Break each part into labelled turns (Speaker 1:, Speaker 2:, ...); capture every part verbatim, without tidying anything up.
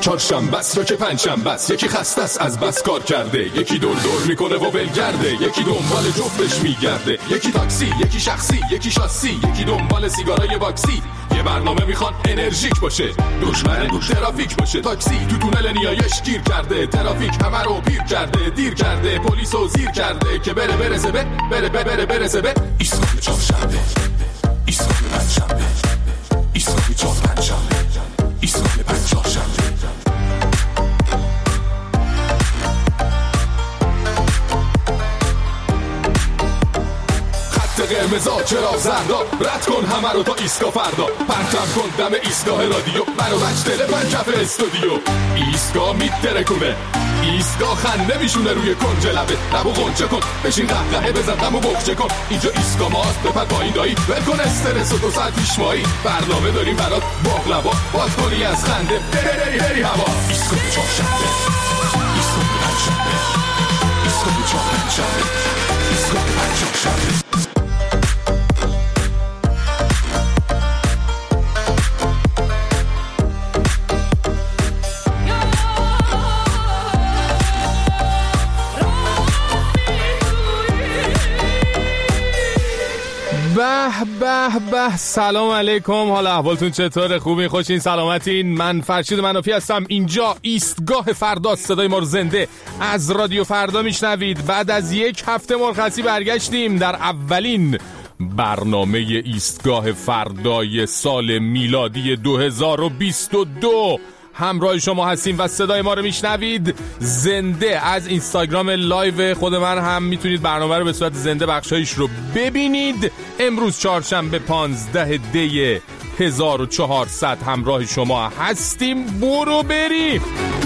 Speaker 1: چهارشنبه است یا که پنجشنبه است، یکی خسته است از بس کار کرده، یکی دور دور میکنه و ولگرده، یکی دنبال جفتش میگرده، یکی تاکسی، یکی شخصی، یکی شاسی، یکی دنبال سیگارای واکسی. یه برنامه میخوان انرژیک باشه، دشمن ترافیک باشه. تاکسی تو تونل نیایش گیر کرده، ترافیک همه رو پیر کرده، دیر کرده، پلیسو زیر کرده که بره برسه به بره بره بره برسه به ایستگاه چهارشنبه، ایستگاه پنجشنبه، ایستگاه چهار پنجشنبه، ایستگاه پنج چهارشنبه. قرمزا چرا زردا، رد کن همه رو تا ایستگاه فردا، پرچم کن دم ایستگاه رادیو، منو بچ دل من کف استودیو. ایستگاه میترکونه، ایستگاه خنده میشونه روی کنج لبه، لبو غنچه کن بشین قهقهه بزن دمو بخچه کن. اینجا ایستگاه ماست بپر پایین دایی، ول کن استرس و دو ساعت پیش مایی، برنامه داریم برات باقلوا، باز کنی از خنده بری بری بری هوا. ایستگاه چهارشنبه، ایستگاه پنجشنبه، ایستگاه چهار پنجشنبه، ایستگاه پنج چهارشنبه.
Speaker 2: به به به، سلام علیکم، حالا احوالتون چطوره؟ خوبین؟ خوشین؟ سلامتین؟ من فرشید منافی هستم، اینجا ایستگاه فردا، صدای ما رو زنده از رادیو فردا میشنوید. بعد از یک هفته مرخصی برگشتیم در اولین برنامه ایستگاه فردای سال میلادی دو هزار و بیست و دو. همراه شما هستیم و صدای ما رو میشنوید زنده از اینستاگرام لایو خود من هم میتونید برنامه رو به صورت زنده بخشایش رو ببینید. امروز چهارشنبه پانزده دی هزار و چهارصد همراه شما هستیم. برو بریم.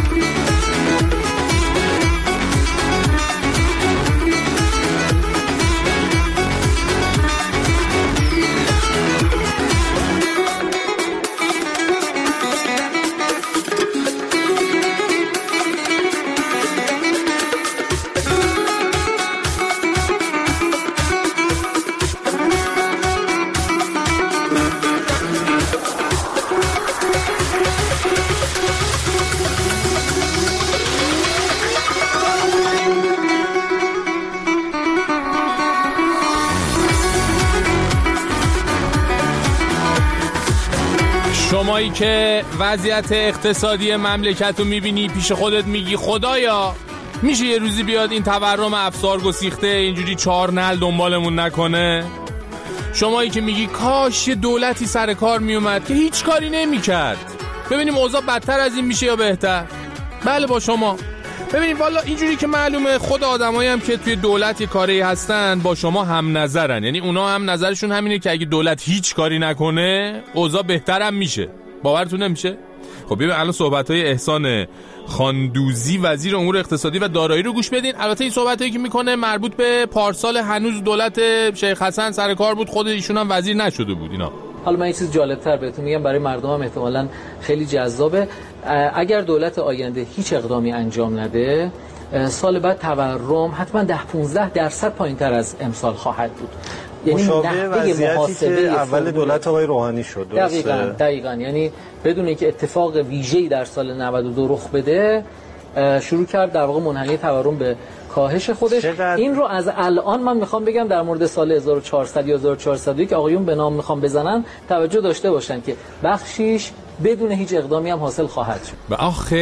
Speaker 2: شمایی که وضعیت اقتصادی مملکت رو میبینی پیش خودت میگی خدایا میشه یه روزی بیاد این تورم افسار گسیخته اینجوری چهار نل دنبالمون نکنه؟ شمایی که میگی کاش یه دولتی سر کار میومد که هیچ کاری نمیکرد ببینیم اوضاع بدتر از این میشه یا بهتر؟ بله با شما. ببینیم والا اینجوری که معلومه خود آدمایی هم که توی دولت یه کاری هستن با شما هم نظرن، یعنی اونا هم نظرشون همینه که اگه دولت هیچ کاری نکنه اوضاع بهتر هم میشه. باورتون نمیشه؟ خب ببین الان صحبت‌های احسان خاندوزی وزیر امور اقتصادی و دارایی رو گوش بدین. البته این صحبتایی که میکنه مربوط به پارسال هنوز دولت شیخ حسن سر کار بود، خود ایشون هم وزیر نشده بود اینا.
Speaker 3: حالا من این چیز جالب‌تر بهتون میگم برای مردم هم احتمالاً خیلی جذابه. اگر دولت آینده هیچ اقدامی انجام نده سال بعد تورم حتما ده پانزده درصد پایین‌تر از امسال خواهد بود.
Speaker 4: یعنی مشابه وضعیتی که اول دولت آقای روحانی شد.
Speaker 3: دقیقاً دقیقاً یعنی بدون اینکه اتفاق ویژه‌ای در سال نود و دو رخ بده شروع کرد در واقع منحنی تورم به کاهش خودش. این رو از الان من میخوام بگم در مورد سال هزار و چهارصد یا هزار و چهارصد و یک آقایون به نام میخوام بزنن توجه داشته باشن که بخشیش بدون هیچ اقدامی هم حاصل خواهد شد.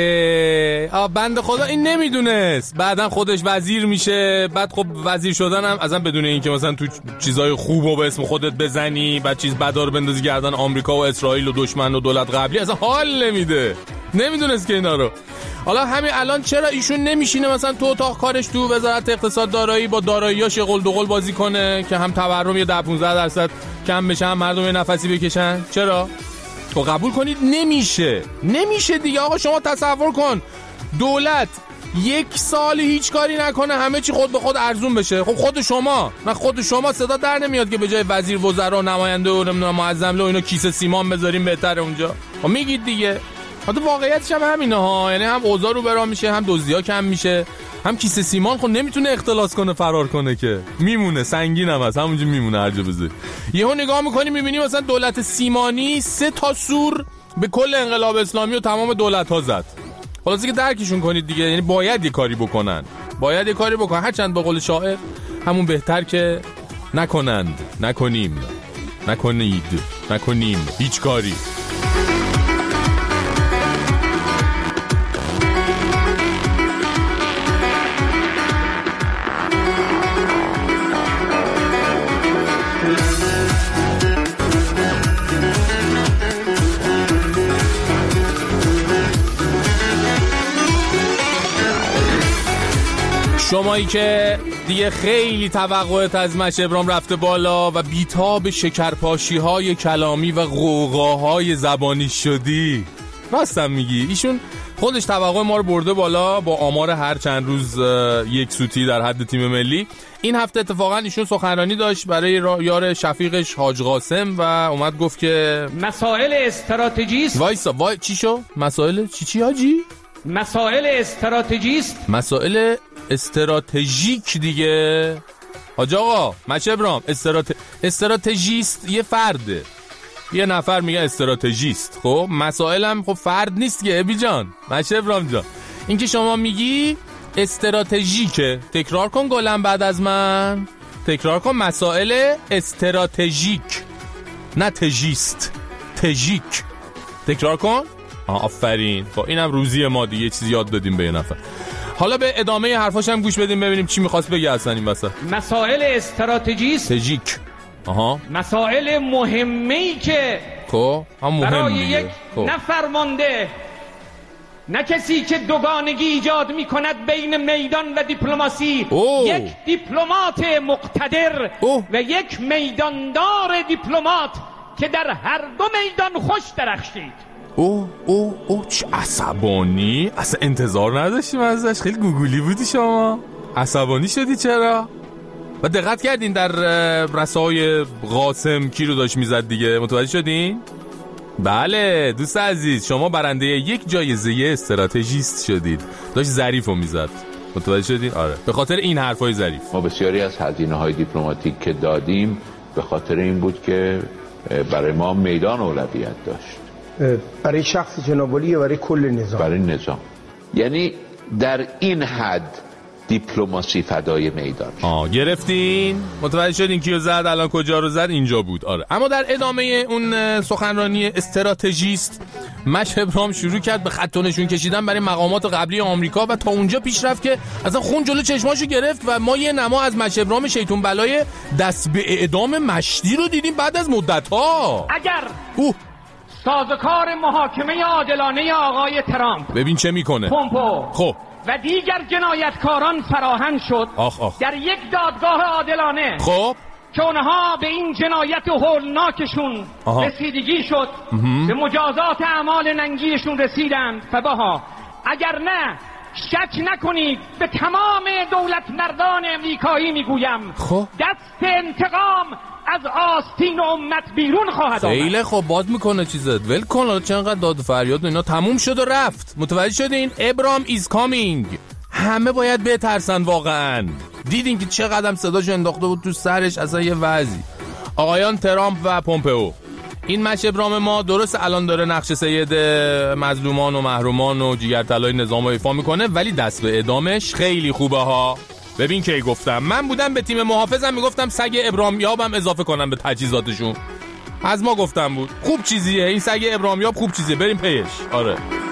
Speaker 2: آخه آ بنده خدا این نمیدونست، بعدن خودش وزیر میشه، بعد خب وزیر شدن هم ازن بدون اینکه مثلا تو چیزای خوبو به اسم خودت بزنی بعد چیز بدا رو بندازی گردن آمریکا و اسرائیل و دشمن و دولت قبلی، اصلا حال نمیده. نمیدونست که اینا رو. حالا همین الان چرا ایشون نمیشینه مثلا تو اتاق کارش تو وزارت اقتصاد دارایی با داراییاش قل دوقل بازی کنه که هم تورم یه ده پانزده درصد کم بشه هم مردم یه نفسی بکشن؟ چرا؟ تو قبول کنید نمیشه. نمیشه دیگه آقا. شما تصور کن دولت یک سال هیچ کاری نکنه همه چی خود به خود ارزون بشه. خب خود شما نه خود شما صدا در نمیاد که به جای وزیر وزرا نماینده و نمیدونم معظم له اینا کیسه سیمان بذاریم بهتره اونجا؟ خب میگید دیگه. حتی واقعیتش هم همینه ها، یعنی هم اوضاع رو برام میشه، هم دزدی‌ها کم میشه، هم کیسه سیمان خب نمیتونه اختلاس کنه فرار کنه که میمونه، سنگین هم هست همونجا میمونه هر جا بذاری. یهو نگاه میکنی میبینی مثلا دولت سیمانی سه تا سور به کل انقلاب اسلامی و تمام دولت ها زد. خلاصه که درکشون کنید دیگه، یعنی باید یه کاری بکنن، باید یه کاری بکنن، هرچند به قول شاعر همون بهتر که نکنند، نکنیم، نکنید، نکنیم هیچ کاری. شمایی که دیگه خیلی توقعت از مش ابرام رفته بالا و بیتاب شکرپاشی های کلامی و غوغاهای زبانی شدی، راستم میگی ایشون خودش توقع ما رو برده بالا با آمار هر چند روز یک سوتی در حد تیم ملی. این هفته اتفاقا ایشون سخنرانی داشت برای یار شفیقش حاج قاسم و اومد گفت که
Speaker 5: مسائل استراتژیست.
Speaker 2: وایسا وای چی شو؟ مسائل چی چی حاجی؟
Speaker 5: مسائل استراتژیست.
Speaker 2: مسائل استراتژیک دیگه. حاج آقا مش ابرام استرات... استراتژیست یه فرده، یه نفر میگه استراتژیست، خب مسائلم خب فرد نیست که ابی جان، مش ابرام جان. این که شما میگی استراتژیکه، تکرار کن گلم بعد از من، تکرار کن. مسائل استراتژیک، نه تژیست، تژیک، تکرار کن. آفرین. خب اینم روزی ما دیگه، یه چیزی یاد دادیم به یه نفر. حالا به ادامه حرفاش هم گوش بدیم ببینیم چی میخواست بگه اصلا این وسط.
Speaker 5: مسائل استراتژیست،
Speaker 2: تژیک. آها.
Speaker 5: مسائل مهمی که
Speaker 2: خب هم مهم
Speaker 5: برای
Speaker 2: دیگه.
Speaker 5: یک نه فرمانده نه کسی که دوگانگی ایجاد میکند بین میدان و دیپلماسی،
Speaker 2: اوه.
Speaker 5: یک دیپلمات مقتدر
Speaker 2: اوه.
Speaker 5: و یک میداندار دیپلمات که در هر دو میدان خوش درخشید.
Speaker 2: او او او چه عصبانی، اصلا انتظار نداشتیم ازش، خیلی گوگولی بودی شما، عصبانی شدی چرا؟ و دقت کردین در رسای قاسم کی رو داشت میزد دیگه، متوجه شدین؟ بله دوست عزیز، شما برنده یک جایزه استراتژیست شدید، داشت ظریفو میزد، متوجه شدین؟ آره به خاطر این حرفای ظریف.
Speaker 6: ما بسیاری از هزینه‌های دیپلماتیک که دادیم به خاطر این بود که برای ما میدان اولویت داشت.
Speaker 7: برای شخص جناب عالی یا برای کل نظام؟
Speaker 6: برای نظام. یعنی در این حد دیپلماسی فدای میدان.
Speaker 2: آه گرفتین؟ متوجه شدین کیو زد الان کجا رو زد؟ اینجا بود. آره اما در ادامه اون سخنرانی استراتژیست مش ابرام شروع کرد به خط و نشون کشیدن برای مقامات قبلی آمریکا و تا اونجا پیش رفت که اصلا خون جلو چشماشو گرفت و ما یه نما از مش ابرام شیطون بلای دست به اعدام مشتی رو دیدیم بعد از مدت‌ها.
Speaker 5: اگر
Speaker 2: اوه
Speaker 5: سازوکار محاکمه عادلانه آقای ترامپ
Speaker 2: ببین چه میکنه
Speaker 5: پومپو
Speaker 2: خب
Speaker 5: و دیگر جنایتکاران فراهم شد
Speaker 2: آخ آخ.
Speaker 5: در یک دادگاه عادلانه،
Speaker 2: خب
Speaker 5: که اونها به این جنایت هولناکشون
Speaker 2: آها.
Speaker 5: رسیدگی شد، به مجازات اعمال ننگیشون رسیدند. فباها اگر نه شک نکنید به تمام دولت مردان امریکایی میگویم
Speaker 2: خب
Speaker 5: دست انتقام از آستین امت بیرون خواهد آمد.
Speaker 2: خیلی خب باز میکنه چیزت ول کن، چقدر داد و فریاد و اینا تموم شد و رفت. متوجه شدین؟ ابرام ایز کامینگ. همه باید بترسن واقعا. دیدین که چقدر صداشو انداخته بود تو سرش، اصلا یه وضعی. آقایان ترامپ و پومپئو، این مش ابرام ما درست الان داره نقش سید مظلومان و محرومان و جیگرطلای نظام رو ایفا میکنه، ولی دست به اعدامش خیلی خوبه ها. ببین کی گفتم من بودم به تیم محافظم میگفتم سگ ابرامیابم اضافه کنم به تجهیزاتشون، از ما گفتم بود خوب چیزیه این سگ ابرامیاب، خوب چیزیه بریم پیش. آره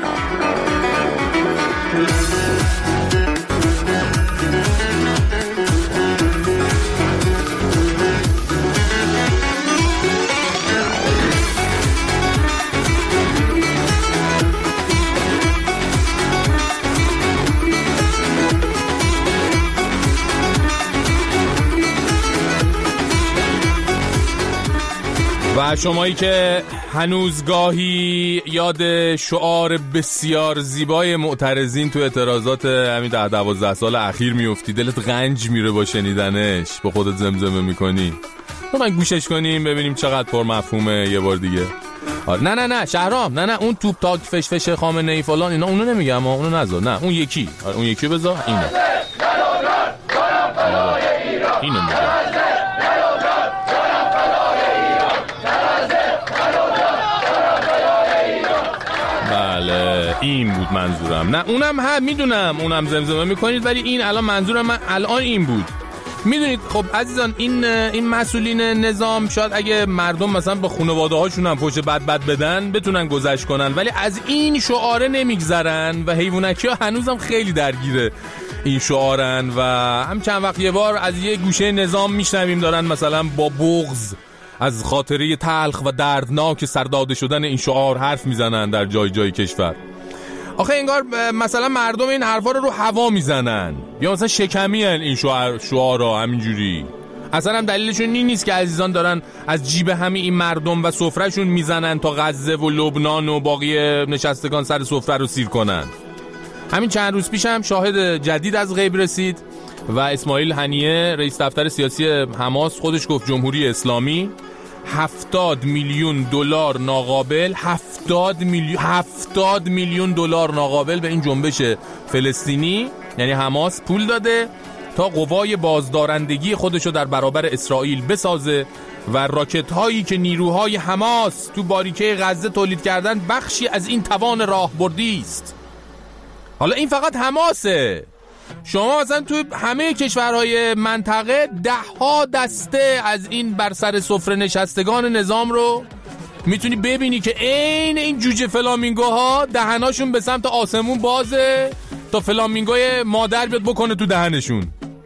Speaker 2: و شمایی که هنوز گاهی یاد شعار بسیار زیبای معترضین تو اعتراضات همین ده دوازده سال اخیر میفتی، دلت غنج میره با شنیدنش، با خودت زمزمه میکنی. من گوشش کنیم ببینیم چقدر پر مفهومه یه بار دیگه. آره نه نه نه شهرام، نه نه اون توپ تاک فش فش خامنه ای فلان اینا اونو نمیگم، اونو نذار، نه اون یکی، آره اون یکی بذار، اینو اینو میگم. بله این بود منظورم. نه اونم هم میدونم اونم زمزمه میکنید، ولی این الان منظورم من الان این بود. میدونید خب عزیزان، این این مسئولین نظام شاید اگه مردم مثلا به خانواده هاشون هم پشت بد بد بدن بتونن گذشت کنن، ولی از این شعاره نمیگذرن و حیوانکی ها هنوزم خیلی درگیره این شعارن و هم چند وقت یه بار از یه گوشه نظام میشنویم دارن مثلا با بغض از خاطره تلخ و دردناک سرداده شدن این شعار حرف میزنن در جای جای کشور. آخه انگار مثلا مردم این حرفا رو رو هوا میزنن یا مثلا شکمی هن این شعار شعارا همینجوری. اصلا هم دلیلشون این نیست که عزیزان دارن از جیب همین این مردم و سفرهشون میزنن تا غزه و لبنان و باقی نشستگان سر سفره رو سیر کنن. همین چند روز پیش هم شاهد جدید از غیب رسید و اسماعیل هنیه رئیس دفتر سیاسی حماس خودش گفت جمهوری اسلامی هفتاد میلیون دلار ناقابل هفتاد میلیون هفتاد میلیون دلار ناقابل به این جنبش فلسطینی یعنی حماس پول داده تا قوای بازدارندگی خودشو در برابر اسرائیل بسازه و راکت هایی که نیروهای حماس تو باریکه غزه تولید کردن بخشی از این توان راهبردی است. حالا این فقط حماسه. شما مثلا تو همه کشورهای منطقه ده ها دسته از این بر سر سفره نشستگان نظام رو میتونی ببینی که عین این جوجه فلامینگوها دهناشون به سمت آسمون بازه تا فلامینگوی مادر بیاد بکنه تو دهنشون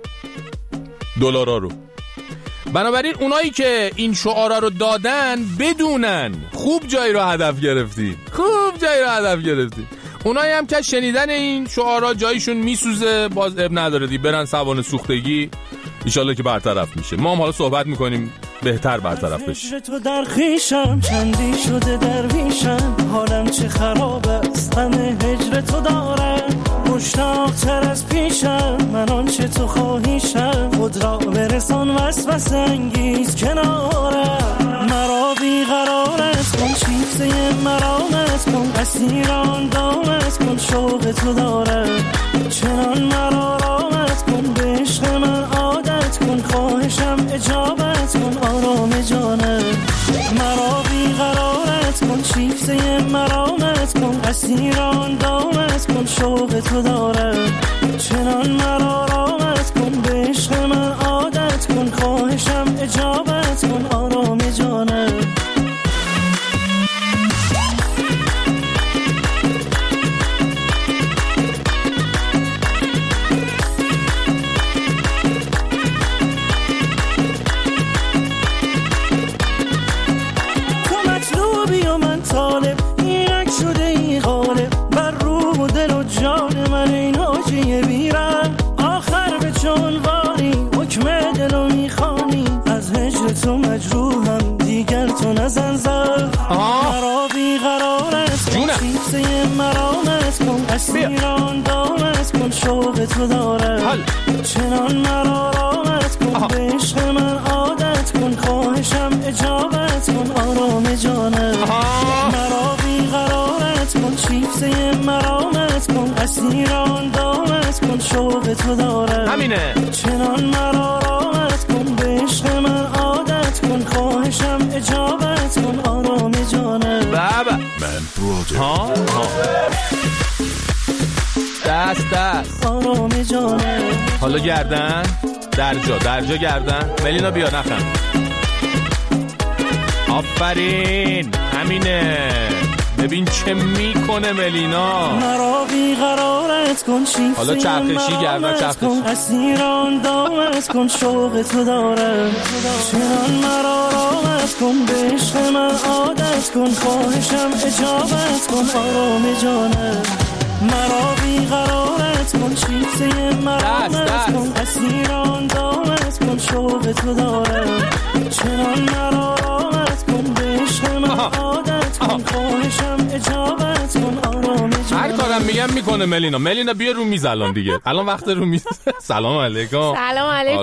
Speaker 2: دلارا رو. بنابراین اونایی که این شعارا رو دادن بدونن خوب جایی رو هدف گرفتی، خوب جایی رو هدف گرفتی. اونایی هم که شنیدن این شعارا جایشون میسوزه باز اب نداره دی برن سوان سوختگی انشالله که برطرف میشه. ما هم حالا صحبت میکنیم بهتر برطرف بشه.
Speaker 8: تو در خیشم چندی شده درویشم، حالم چه خراب است غم هجر تو دارم، مشتاق تر از پیشم من آنچه تو خواهیشم، خود را برسان وسوسه انگیز کنارم، مرا بیقرارت کن شیفته مرامت کن، اسیران دامت کن شوق تو دارم، چنان مرا رامت کن به عشق من عادت کن، خواهشم اجابت کن آرام جانم، مرا بیقرارت کن شیفته مرامت کن، اسیران دامت کن شوق تو دارم، چنان مرا رامت کن به عشق من عادت کن، خواهشم اجابت کن آرام جانم. تو مجروحم دیگر تو نزن زد، مرا بیقرارت کن شیفته مرامت کن، اسیران دامت کن شوق تو دارم، چنان مرا رامت کن به عشق من عادت کن، خواهشم اجابت کن آرام جانم، مرا بیقرارت کن شیفته مرامت کن، اسیران دامت کن شوق تو دارم، همینه چنان مرا رامت کن به عشق من عادت کن، خواهشم اجابت کن آرام جانم.
Speaker 2: بابا من برادر ها ها دست دست
Speaker 8: آرام جانم.
Speaker 2: حالا گردن درجا درجا گردن ملینا بیا نخم. آفرین همینه. ببین چه میکنه ملینا.
Speaker 8: مرا بیقرارت کن شیفته
Speaker 2: حالا چرخشی گردن چرخشی
Speaker 8: اسیران دامت کن شوق تو دارم، چنان مرا رامت کن به عشق من عادت کن، خواهشم اجابت کن آرام جانم، مرا بیقرارت کن شیفته مرامت کن، اسیران دامت کن شوق تو دارم، چنان مرا رامت کن به عشق من عادت کن، خواهشم اجابت کن آرام جانم.
Speaker 2: هر کارم میگم هم میکنه ملینا. ملینا بیا رو میز الان دیگه. الان وقت رو میز. سلام علیکم.
Speaker 9: سلام علیکم.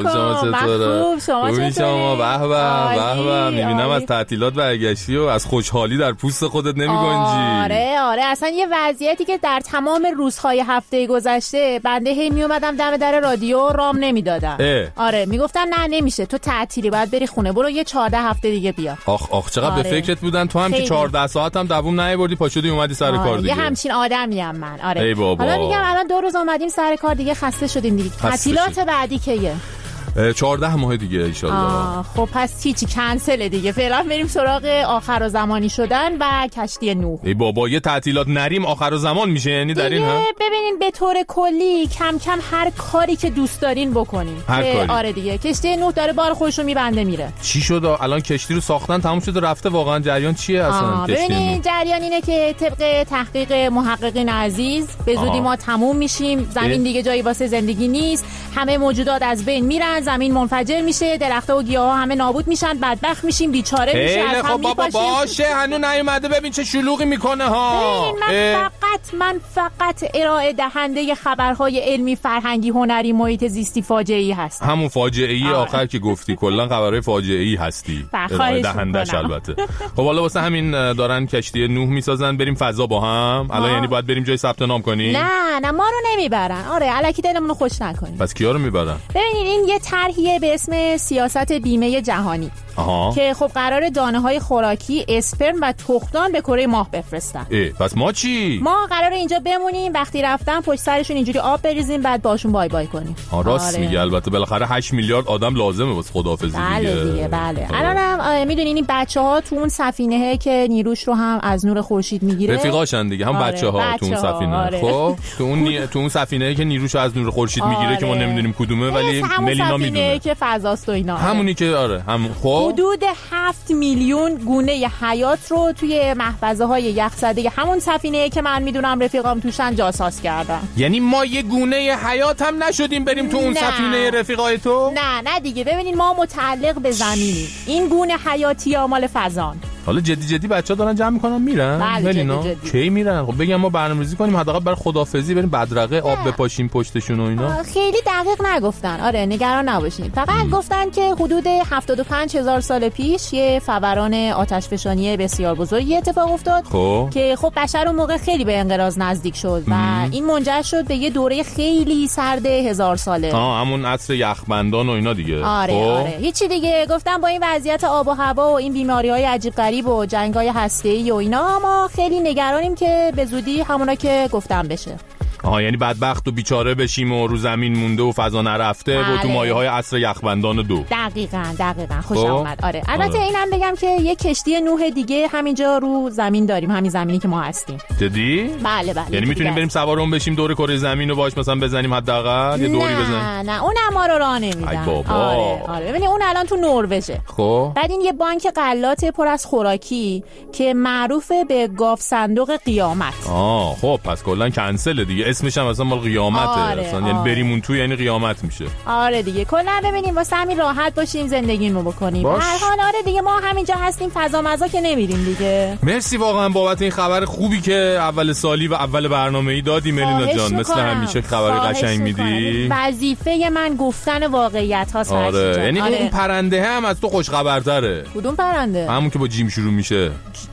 Speaker 2: خوب
Speaker 9: شما چطوری؟
Speaker 2: شما به به به به. میبینم از تعطیلات برگشتی و از خوشحالی در پوست خودت نمیگنجی.
Speaker 9: آره آره اصلا یه وضعیتی که در تمام روزهای هفته گذشته بنده هی میومدم دم در رادیو رام نمیدادم. آره میگفتن نه نمیشه تو تعطیلی باید بری خونه برو یه چهارده هفته دیگه بیا.
Speaker 2: آخ آخ چقدر آره. به فکرت بودن تو هم که چهارده ساعت هم دووم نیاوردی پاشدی اومدی سر آره. کار دیگه.
Speaker 9: یه همچین آدمی ام من. آره
Speaker 2: ای بابا.
Speaker 9: حالا میگم الان دو روز اومدیم سر کار دیگه خسته شدیم دیگه. تعطیلات بعدی کیه؟
Speaker 2: چهارده ماه دیگه ان شاء الله.
Speaker 9: خب پس هیچی کنسل دیگه. فعلا بریم سراغ آخر و زمانی شدن و کشتی نوح.
Speaker 2: ای بابا یه تعطیلات نریم آخر و زمان میشه یعنی در این ها؟
Speaker 9: ببینین به طور کلی کم کم هر کاری که دوست دارین بکنین.
Speaker 2: هر کاری.
Speaker 9: آره دیگه کشتی نوح داره بار خودش رو میبنده میره.
Speaker 2: چی شد الان کشتی رو ساختن تموم شده رفته واقعا جریان چیه اصلا کشتی؟
Speaker 9: ببینین جریان اینه که طبق تحقیق محققین عزیز به زودی ما تموم میشیم. زمین دیگه جایی واسه زندگی نیست. همه موجودات از بین میرن. زمین منفجر میشه درخت‌ها و گیاها همه نابود میشن بدبخت میشیم بیچاره میشه از هم
Speaker 2: بابا باشه هنوز نیومده ببین چه شلوغی میکنه ها.
Speaker 9: من فقط من فقط ارائه دهنده خبرهای علمی فرهنگی هنری محیط زیستی فاجعه‌ای هست.
Speaker 2: همون فاجعه‌ای آخر که گفتی کلا خبرهای فاجعه‌ای هستی ارائه دهندش البته. خب حالا واسه همین دارن کشتی نوح میسازن بریم فضا با هم. الان یعنی باید بریم جای ثبت نام کنیم؟
Speaker 9: نه نه ما رو نمیبرن. آره الکی دلمون رو خوش نکنیم.
Speaker 2: پس کیا رو میبرن؟
Speaker 9: ببینید این یه طرحیه به اسم سیاست بیمه جهانی. آها. که خب قرار دانه های خوراکی اسپرم و تخمدان به کره ماه بفرستن.
Speaker 2: اه پس ما چی؟
Speaker 9: ما قرار اینجا بمونیم وقتی رفتن پشت سرشون اینجوری آب بریزیم بعد باشون بای بای کنیم.
Speaker 2: آه راست آره. میگه البته بالاخره هشت میلیارد آدم لازمه واسه خداحافظی
Speaker 9: بله دیگه. بله دیگه بله. الانم میدونین این بچه‌ها تو اون سفینه‌ای که نیروش رو هم از نور خورشید میگیره
Speaker 2: رفیقاشن دیگه هم آره. بچه‌ها بچه تو اون سفینه. آره. خب تو اون نی... تو اون سفینه‌ای که نیروش از نور خورشید آره. میگیره که ما نمیدونیم کدومه ولی ملینا میدونه
Speaker 9: که فضاست و اینا.
Speaker 2: همونی که آره هم خب
Speaker 9: حدود هفت میلیون گونه حیات رو توی محفظه های یخزده همون سفینه‌ای که من میدونم رفیقام توشن جاساز کردن.
Speaker 2: یعنی ما یه گونه حیات هم نشدیم بریم تو اون نه. سفینه رفیقای تو؟
Speaker 9: نه نه دیگه ببینین ما متعلق به زمینیم. این گونه حیاتی ها مال فضان.
Speaker 2: حالا جدی جدی بچه‌ها دارن جمع میکنن میرن؟
Speaker 9: بله جدی جدی.
Speaker 2: کی میرن؟ خب بگم ما برنامه‌ریزی کنیم حداقل برای خدافظی بریم بدرقه آب بپاشیم پشتشون و اینا.
Speaker 9: خیلی دقیق نگفتن. آره نگران نباشین. فقط ام. گفتن که حدود هفتاد و پنج هزار سال پیش یه فوران آتشفشانی بسیار بزرگی اتفاق افتاد
Speaker 2: خب.
Speaker 9: که خب بشر اون موقع خیلی به انقراض نزدیک شد و ام. این منجر شد به یه دوره خیلی سرد هزار ساله.
Speaker 2: آه همون عصر یخبندان و اینا دیگه.
Speaker 9: آره خب. آره هیچی دیگه گفتم با این وضعیت آب و هوا و این بیماری‌های عجیب غریب و جنگ‌های هسته‌ای و اینا ما خیلی نگرانیم که به زودی همونا که گفتم بشه.
Speaker 2: آها یعنی بدبخت و بیچاره بشیم و رو زمین مونده و فضا نرفته بله. و تو مایه‌های عصر یخبندان دو.
Speaker 9: دقیقاً دقیقاً خوش آمد. آره البته آره. اینم بگم که یه کشتی نوح دیگه همینجا رو زمین داریم همین زمینی که ما هستیم.
Speaker 2: جدی؟
Speaker 9: بله بله.
Speaker 2: یعنی میتونیم بریم سوار اون بشیم دور کره زمین رو باش مثلا بزنیم حداقل یه دوری بزنیم.
Speaker 9: نه نه اون ما رو راه نمیدن. آره آره ببین اون الان تو نروژه.
Speaker 2: خب
Speaker 9: بعد این یه بانک غلات پر از خوراکی که معروفه به گاو صندوق قیامت.
Speaker 2: آه خب پس کلا کنسل دیگه اسمش هم اصلا مال قیامته
Speaker 9: آره،
Speaker 2: اصلا
Speaker 9: آره.
Speaker 2: یعنی بریم اون تو یعنی قیامت میشه.
Speaker 9: آره دیگه کلا ببینیم واسه همین راحت باشیم زندگیمو بکنیم. هر حال آره دیگه ما همینجا هستیم فضا مزا که نمیریم دیگه.
Speaker 2: مرسی واقعا بابت این خبر خوبی که اول سالی و اول برنامه‌ای دادی ملینا جان مثل همیشه خبر قشنگ میدی.
Speaker 9: وظیفه من گفتن واقعیت هاست.
Speaker 2: آره یعنی آره. اون پرنده هم از تو خوش خبرتره.
Speaker 9: کدوم پرنده؟
Speaker 2: همون که با جیم شروع میشه.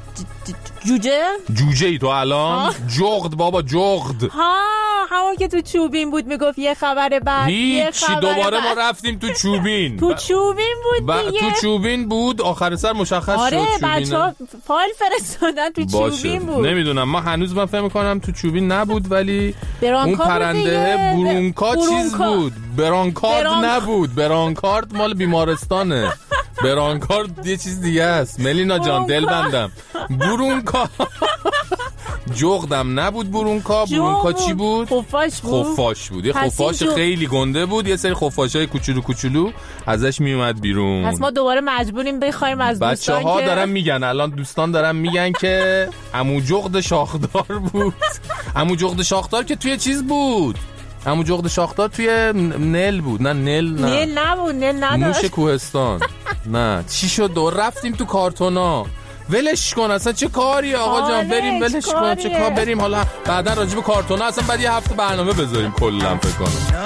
Speaker 9: جوجه؟
Speaker 2: جوجه ای تو الان؟ جغد بابا جغد.
Speaker 9: ها همون که تو چوبین بود میگفت یه خبر بعد یه
Speaker 2: خبر دوباره بعد. ما رفتیم تو چوبین.
Speaker 9: تو چوبین بود دیگه.
Speaker 2: تو چوبین بود آخر سر مشخص
Speaker 9: آره
Speaker 2: شد چوبینه.
Speaker 9: آره بچه‌ها فایل فرستادن تو
Speaker 2: باشه.
Speaker 9: چوبین بود.
Speaker 2: نمیدونم من هنوز من فکر می‌کنم تو چوبین نبود ولی اون پرنده برونکا چیز بود. برانکارد نبود. برانکارد مال بیمارستانه. برانکارد یه چیز دیگه است. ملینا جان دل بندم. برونکا جغدم نبود. برونکا برونکا چی بود؟
Speaker 9: خفاش بود.
Speaker 2: خفاش بود. یه خفاش خیلی گنده بود. یه سری خفاشای کوچولو کوچولو ازش میومد بیرون.
Speaker 9: پس ما دوباره مجبوریم بخوایم از دوستان
Speaker 2: بچه‌ها
Speaker 9: که
Speaker 2: دارن میگن الان دوستان دارن میگن که عمو جغد شاخدار بود. عمو جغد شاخدار که توی چیز بود. عمو جغد شاخدار توی نل بود. نه نل نه
Speaker 9: نل نبود. نل نداشت.
Speaker 2: موش کوهستان. نه چی شد دور رفتیم تو کارتونا. ولش کن اصلا چه کاری آقا جان، بریم ولش کن چه کار، بریم حالا بعدا راجع به کارتونا اصلا بعد یه هفته برنامه بذاریم کلا فکر کنم.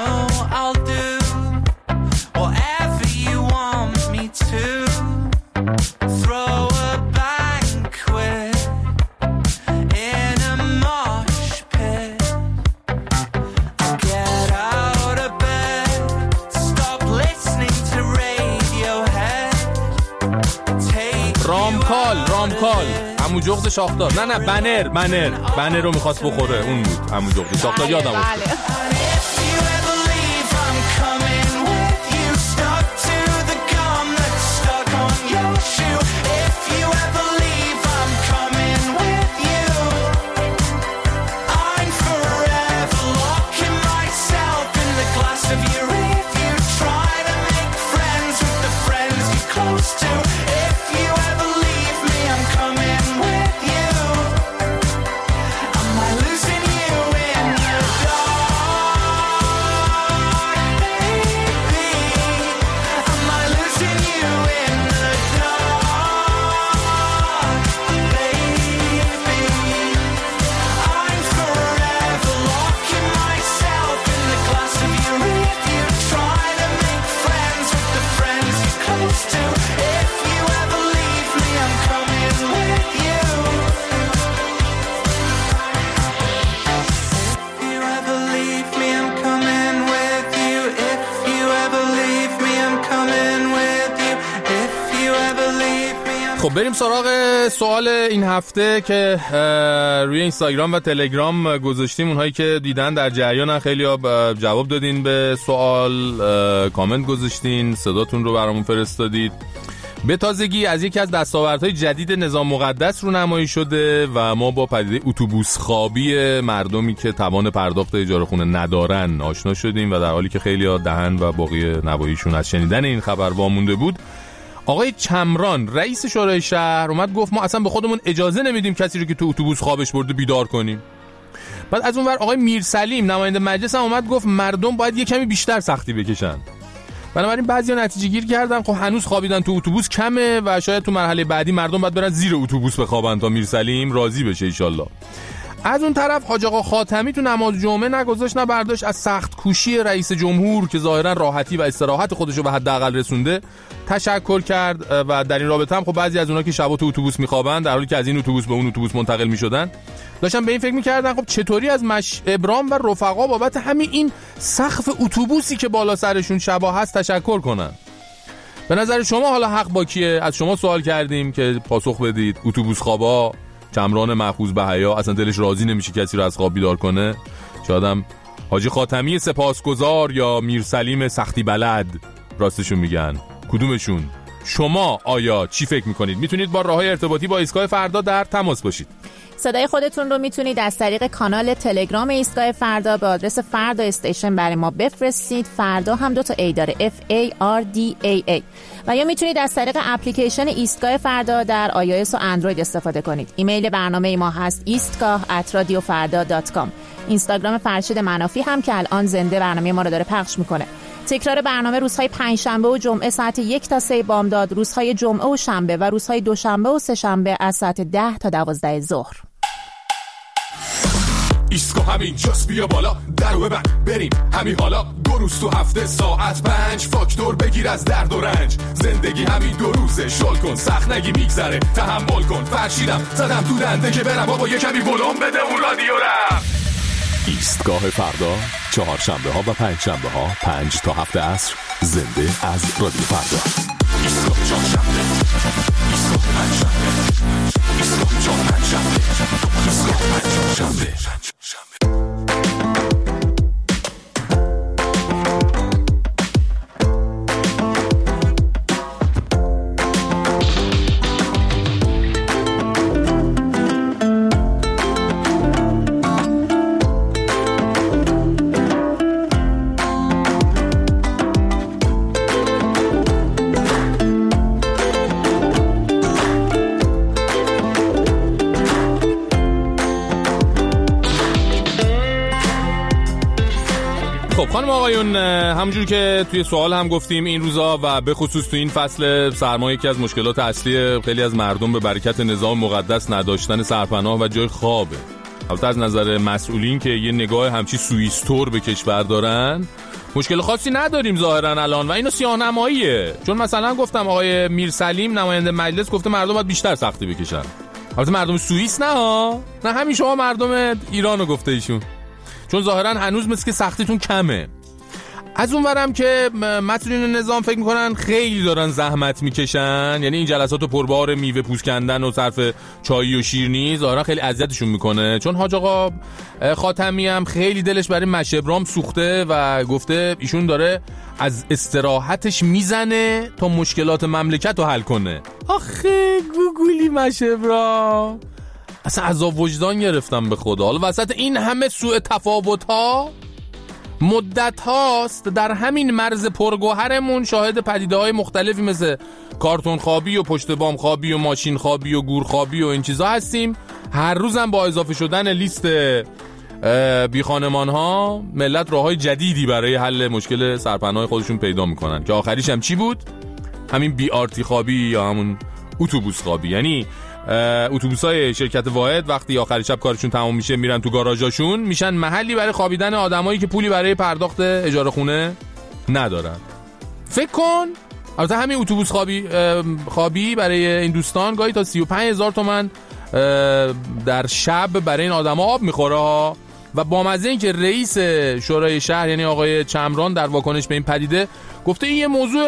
Speaker 2: رامکال رامکال عمو جغد شاخدار، نه نه بنر بنر بنر رو میخواست بخوره، اون بود عمو جغد شاخدار، یادم افتاد. خب بریم سراغ سوال این هفته که روی اینستاگرام و تلگرام گذاشتیم. اونهایی که دیدن در جریان، خیلی ها جواب دادین به سوال، کامنت گذاشتین، صداتون رو برامون فرستادید. به تازگی از یکی از دستاوردهای جدید نظام مقدس رو نمایی شده و ما با پدیده اتوبوس خوابی مردمی که توان پرداخت اجاره خونه ندارن آشنا شدیم و در حالی که خیلی ها دهن و باقی نواحیشون از شنیدن این خبر وامونده بود، آقای چمران رئیس شورای شهر اومد گفت ما اصلا به خودمون اجازه نمیدیم کسی رو که تو اتوبوس خوابش برده بیدار کنیم. بعد از اونور آقای میرسلیم نماینده مجلس هم اومد گفت مردم باید یه کمی بیشتر سختی بکشن. بنابراین بعضیا نتیجه گیر کردن خب هنوز خوابیدن تو اتوبوس کمه و شاید تو مرحله بعدی مردم باید برن زیر اتوبوس بخوابن تا میرسلیم راضی بشه ان شاءالله. از اون طرف حاج آقا خاتمی تو نماز جمعه نگذاشت نه برداشت از سخت کوشی رئیس جمهور که ظاهرا راحتی و استراحت خودش رو به حداقل رسونده تشکر کرد و در این رابطه هم خب بعضی از اونها که شبا تو اتوبوس میخوابن در حالی که از این اتوبوس به اون اتوبوس منتقل میشدن داشتن به این فکر میکردن خب چطوری از مش ابرام و رفقا بابت همین این سقف اتوبوسی که بالا سرشون شبا هست تشکر کنن. به نظر شما حالا حق با کیه؟ از شما سوال کردیم که پاسخ بدید. اتوبوس خوابا، چمران مأخوذ به حیا اصلا دلش راضی نمیشه کسی رو از خواب بیدار کنه، شایدم حاجی خاتمی سپاسگزار یا میرسلیم سختی بلد راستشون میگن. کدومشون؟ شما آیا چی فکر میکنید؟ میتونید با راههای ارتباطی با ایستگاه فردا در تماس باشید.
Speaker 9: صدای خودتون رو میتونید از طریق کانال تلگرام ایستگاه فردا به آدرس فردا استیشن برای ما بفرستید. فردا هم دو تا ای داره، اف ای آر دی ای ای، و یا میتونید از طریق اپلیکیشن ایستگاه فردا در آی او اس و اندروید استفاده کنید. ایمیل برنامه ما هست ایستگاه ات رادیو فردا دات کام. اینستاگرام فرشید منافی هم که الان زنده برنامه ما رو داره پخش میکنه. تکرار برنامه روزهای پنجشنبه و جمعه ساعت یک تا سه بامداد، روزهای جمعه و شنبه و روزهای دوشنبه و سه‌شنبه از ساعت ده تا دوازده ظهر.
Speaker 1: ایستگاه همین جاست، بیا بالا درو ببند بریم همین حالا. دو روز تو هفته ساعت پنج، فاکتور بگیر از درد و رنج. زندگی همین دو روزه، شل کن سخت نگی میگذره، تحمل کن. فرشیدم زدم تو دنده که برم بابا یه کمی ولوم بده اون رادیو رم.
Speaker 10: ایستگاه فردا چهارشنبه ها و پنج شنبه ها پنج تا هفت عصر زنده از رادیو فردا. ایستگاه چهارشنبه، ایستگاه پنجشنبه، ایستگاه چهارشنبه، ایستگاه پنجشنبه.
Speaker 1: ایستگاه
Speaker 2: خب خانم آقایون، همونجور که توی سوال هم گفتیم این روزا و به خصوص تو این فصل سرما یکی از مشکلات اصلی خیلی از مردم به برکت نظام مقدس نداشتن سرپناه و جای خوابه. البته از نظر مسئولین که یه نگاه همچی سوئیستور به کشور دارن مشکل خاصی نداریم ظاهرا الان و اینو سیاه‌نماییه. چون مثلا گفتم آقای میرسلیم نماینده مجلس گفته مردم باید بیشتر سختی بکشن. البته مردم سوئیس نه ها، نه همین شما مردم ایرانو گفته ایشون، چون ظاهرا هنوز مثل که سختیتون کمه. از اونورم که مسئولین نظام فکر میکنن خیلی دارن زحمت میکشن، یعنی این جلسات پربار میوه پوست کندن و صرف چای و شیر نیست، ظاهرا خیلی اذیتشون میکنه. چون حاج آقا خاتمی هم خیلی دلش برای مشبرام سوخته و گفته ایشون داره از استراحتش میزنه تا مشکلات مملکت رو حل کنه. آخه گوگولی مشبرام، اصلا عذاب وجدان گرفتم به خدا. حالا وسط این همه سوء تفاوت ها مدت هاست در همین مرز پرگوهرمون شاهد پدیده های مختلفی مثل کارتون خوابی و پشت بام خوابی و ماشین خوابی و گور خوابی و این چیزا هستیم. هر روزم با اضافه شدن لیست بی خانمان ها ملت راههای جدیدی برای حل مشکل سرپناه خودشون پیدا میکنن که آخریش هم چی بود؟ همین بی آرتی خوابی یا همون اتوبوس خوابی. یعنی اتوبوسای شرکت واحد وقتی آخر شب کارشون تمام میشه میرن تو گاراژاشون، میشن محلی برای خوابیدن آدمایی که پولی برای پرداخت اجاره خونه ندارن. فکر کن البته همین اتوبوس خوابی خوابی برای این دوستان گاهی تا سی و پنج هزار تومان در شب برای این آدما آب میخوره ها. و با مزه این که رئیس شورای شهر یعنی آقای چمران در واکنش به این پدیده گفته این یه موضوع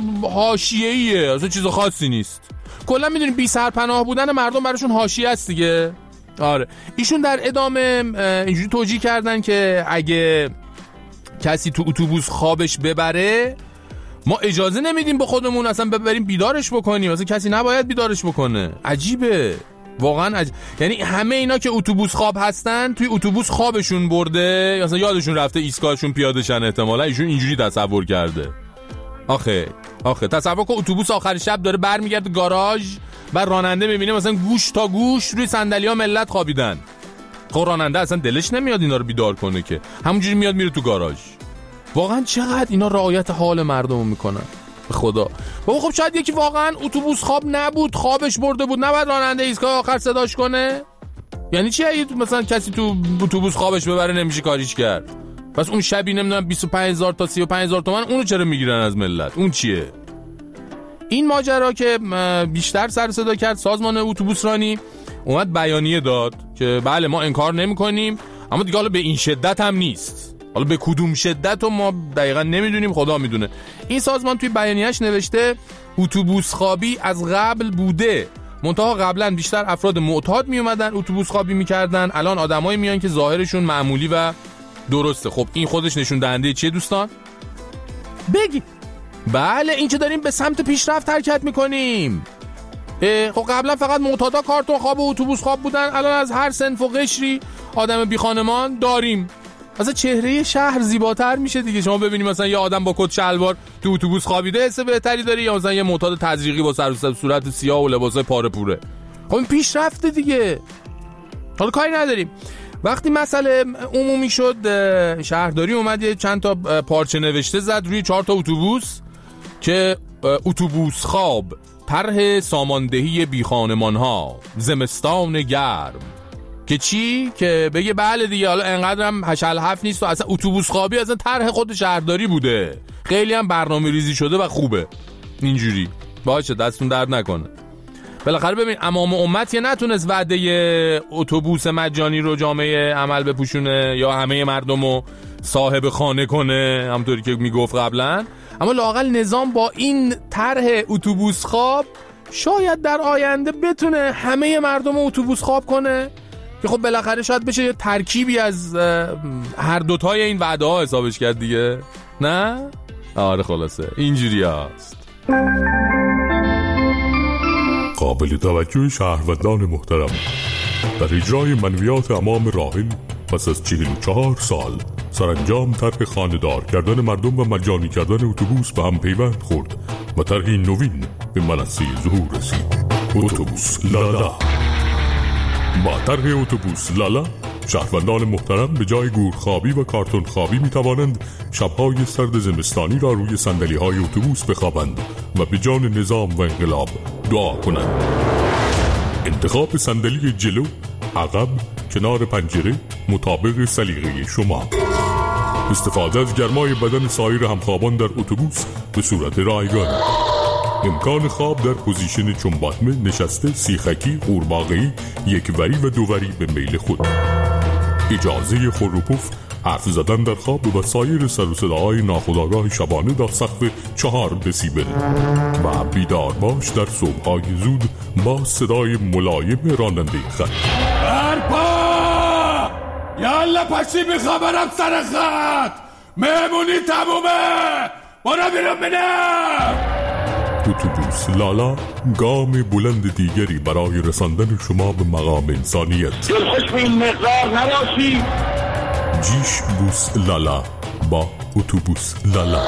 Speaker 2: حاشیه‌ایه، اصلا چیز خاصی نیست. کلا میدونیم بی سرپناه بودن مردم براشون حاشیه است دیگه. آره ایشون در ادامه اینجوری توجیه کردن که اگه کسی تو اتوبوس خوابش ببره ما اجازه نمیدیم به خودمون اصلا ببریم بیدارش بکنیم، اصلا کسی نباید بیدارش بکنه. عجیبه واقعا عجیب. یعنی همه اینا که اتوبوس خواب هستن توی اتوبوس خوابشون برده، مثلا یادشون رفته ایستگاهشون پیاده شن، احتمالاً ایشون اینجوری تصور کرده. آخه آخه تصور کن اتوبوس آخر شب داره برمیگرده گاراژ و راننده میبینه مثلا گوش تا گوش روی صندلی‌ها ملت خوابیدن. خب راننده اصلا دلش نمیاد اینا رو بیدار کنه که، همونجوری میاد میره تو گاراژ. واقعا چقدر اینا رعایت حال مردم میکنن به خدا. بابا خب شاید یکی واقعا اتوبوس خواب نبود، خوابش برده بود، نباید راننده ایستگاه آخر صداش کنه؟ یعنی چی مثلا کسی تو اتوبوس خوابش ببره نمیشه کاریش کرد؟ پس اون شبی نمیدونم بیست و پنج هزار تا سی و پنج هزار تومان اونو چرا میگیرن از ملت؟ اون چیه؟ این ماجرا که بیشتر سر صدا کرد، سازمان اتوبوس رانی اومد بیانیه داد که بله ما انکار نمی‌کنیم، اما دیگه حالا به این شدت هم نیست. حالا به کدوم شدت رو ما دقیقاً نمیدونیم، خدا میدونه. این سازمان توی بیانیه‌اش نوشته اتوبوس خوابی از قبل بوده، منتها قبلا بیشتر افراد معتاد می اومدن اتوبوس خوابی میکردن، الان آدمایی میان که ظاهرشون معمولی و درسته. خب این خودش نشون دهنده چیه دوستان؟ بگی بله این که داریم به سمت پیشرفت حرکت میکنیم. خب قبلا فقط معتادا کارتون خواب و اتوبوس خواب بودن، الان از هر صنف و قشری آدم بی خانمان داریم. مثلا چهره شهر زیباتر میشه دیگه. شما ببینید مثلا یه آدم با کت شلوار تو اتوبوس خوابیده حس بهتری داره، یا مثلا یه معتاد تزریقی با سر و صورت سیاه و لباسای پاره پوره. خب این پیشرفته دیگه. حالا کاری نداریم. وقتی مسئله عمومی شد شهرداری اومد چند تا پارچه نوشته زد روی چهار تا اتوبوس که اتوبوس خواب، طرح ساماندهی بی خانمان ها، زمستان گرم. که چی؟ که بگه بله دیگه حالا انقدر هم هشل هفت نیست و اصلا اتوبوس خوابی اصلا طرح خود شهرداری بوده، خیلی هم برنامه ریزی شده و خوبه. اینجوری باشه، دستون درد نکنه. بالاخره ببین امام امت یه نتونست وعده اتوبوس مجانی رو جامعه عمل بپوشونه یا همه مردمو صاحب خانه کنه همونطوری که میگفت قبلا، اما لااقل نظام با این طرح اتوبوس خواب شاید در آینده بتونه همه مردم اتوبوس خواب کنه که خب بالاخره شاید بشه یه ترکیبی از هر دوتای این وعده ها حسابش کرد دیگه. نه؟ آره خلاصه اینجوری هست.
Speaker 10: قابل توجه شهروندان محترم، در اجرای منویات امام راحل پس از چهل و چهار سال سرانجام طرح خانه‌دار کردن مردم و مجانی کردن اتوبوس به هم پیوند خورد و طرحی نوین به منصه ظهور رسید. اتوبوس لالا. با طرح اتوبوس لالا
Speaker 11: شهروندان محترم به جای گورخوابی و کارتون خوابی می توانند شبهای سرد زمستانی را روی صندلی های اتوبوس بخوابند و به جان نظام و انقلاب دعا کنند. انتخاب صندلی جلو، عقب، کنار پنجره مطابق سلیقه شما. استفاده از گرمای بدن سایر همخوابان در اتوبوس به صورت رایگان. امکان خواب در پوزیشن چنباتمه، نشسته، سیخکی، قورباغه‌ای، یکوری و دووری به میل خود. اجازه خروپوف، حرف زدن در خواب و سایر سر و صداهای ناخودآگاه شبانه در سقف چهار دسیبل و بیدار باش در صبح‌های زود با صدای ملایم راننده خط.
Speaker 1: برپا! یالا پشی میخبرم سر خط، مهمونی تمومه، برو بیرون بینم.
Speaker 11: اتوبوس لالا، گام بلند دیگری برای رساندن شما به مقام انسانیت.
Speaker 12: دلخوش به این مقدار نباشی.
Speaker 11: جیش بوس لالا با اتوبوس لالا.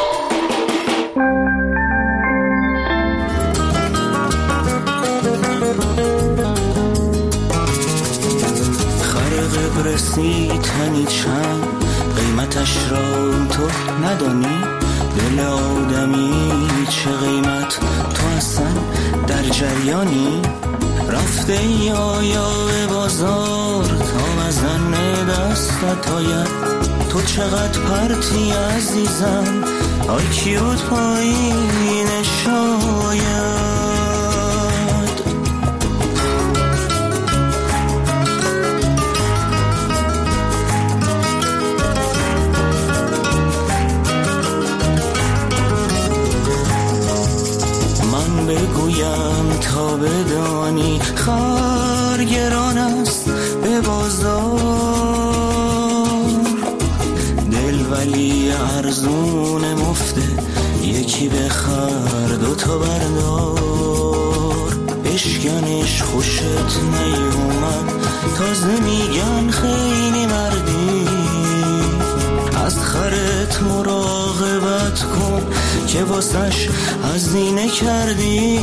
Speaker 8: خرق برسی تنی چند، قیمتش را تو ندانی؟ دل آدمی چه قیمت، تو اصلا در جریانی؟ رفته یا یا به بازار تا مزن دستت آید. تو چقدر پرتی عزیزم، آی کیوت پایین شاید. بگویم تا بدانی خرگران است به بازار. دل ولی ارزون مفته، یکی بخر دوتا بردار. بشکنش خوشت نیومد، تازه میگن خیلی مردی. از خرت مراقبت کن که واسش هزینه کردی.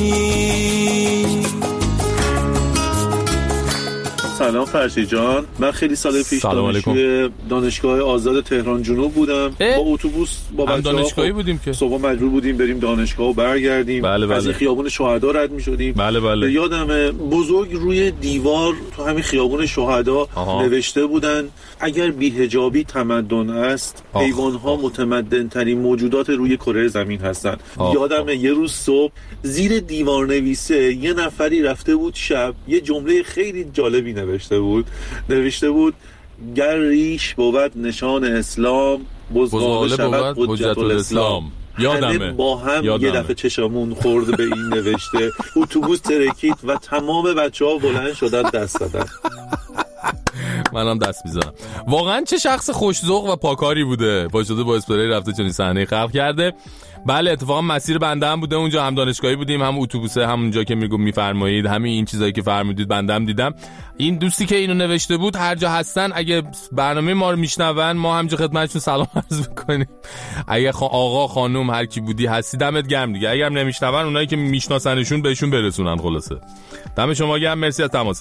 Speaker 4: سلام فرشی جان، من خیلی سال پیش دانشجوی دانشگاه آزاد تهران جنوب بودم. با اتوبوس با بچه‌ها
Speaker 2: دانشگاهی بودیم که
Speaker 4: صبح مجبور بودیم بریم دانشگاه و برگردیم.
Speaker 2: بله بله.
Speaker 4: از خیابون شهدا رد می‌شدیم.
Speaker 2: بله بله.
Speaker 4: یادمه بزرگ روی دیوار تو همین خیابون شهدا نوشته بودن اگر بی‌حجابی تمدن است، حیوان‌ها متمدن‌ترین موجودات روی کره زمین هستند. یادمه یه روز صبح زیر دیوار نویسه یه نفری رفته بود شب یه جمله خیلی جالبی نوشته بود. نوشته بود گر ریش بود نشان اسلام، بزغاله شود حجت الاسلام.
Speaker 2: یادمه
Speaker 4: با هم یادمه. یه دفعه چشمون خورد به این نوشته. اتوبوس ترکید و تمام بچه‌ها بلند شدن دست دادن.
Speaker 2: منم دست میزنم. واقعا چه شخص خوش‌ذوق و پاکاری بوده. پاشده با اسپری رفته چنین صحنه خلق کرده. بله اتفاقا مسیر بنده هم بوده اونجا، هم دانشگاهی بودیم هم اتوبوسه، همونجا که میگم میفرمایید همین این چیزایی که فرمودید بنده هم دیدم. این دوستی که اینو نوشته بود هر جا هستن اگه برنامه ما رو میشنون ما همینجا خدمتشون سلام عرض میکنیم. اگه خ... آقا خانم هر کی بودی هستی دمت گرم دیگه. اگه هم نمیشنون اونایی که میشناسنشون بهشون برسونن. خلاصه دم شما گرم، مرسی از تماست.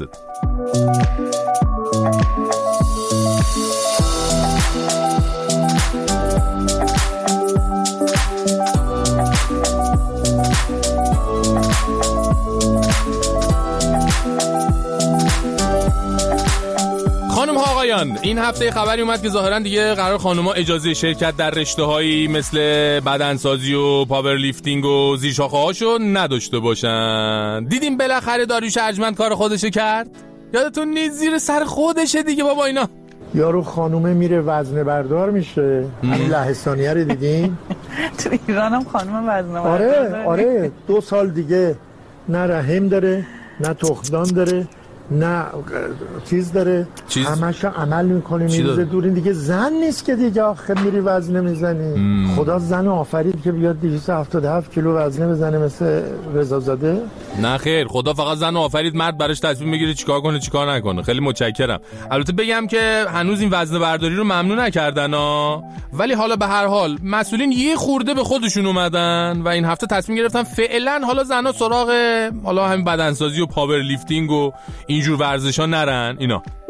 Speaker 2: خانم ها آقایان، این هفته خبری اومد که ظاهرا دیگه قرار خانوما اجازه شرکت در رشته‌هایی مثل بدنسازی و پاور لیفتینگ و زیرشاخه‌هاشو نداشته باشن. دیدیم بالاخره داریوش ارجمند کار خودشه کرد؟ یادتون نیست زیر سر خودشه دیگه بابا اینا.
Speaker 7: یارو خانومه میره وزنه بردار میشه. همین لهستانیه رو دیدین؟
Speaker 13: تو ایران هم خانومه وزنه بردار.
Speaker 7: آره آره دو سال دیگه نه رحم داره نه تخمدان داره نه چیز داره، همش عمل میکنی میریزه دور. این دیگه زن نیست که دیگه آخه میری وزنه میزنی. خدا زن آفرید که بیاد دویست و هفتاد و هفت کیلو وزنه بزنه مثل رضازاده؟
Speaker 2: نه خیر، خدا فقط زن آفرید، مرد براش تصمیم میگیره چیکار کنه چیکار نکنه. خیلی متشکرم. البته بگم که هنوز این وزنه برداری رو ممنوع نکردن ها، ولی حالا به هر حال مسئولین یه خورده به خودشون اومدن و این هفته تصمیم گرفتن فعلا حالا زنا سراغ حالا همین بدنسازی و پاور لیفتینگ و اینجور ورزشا نرن. اینا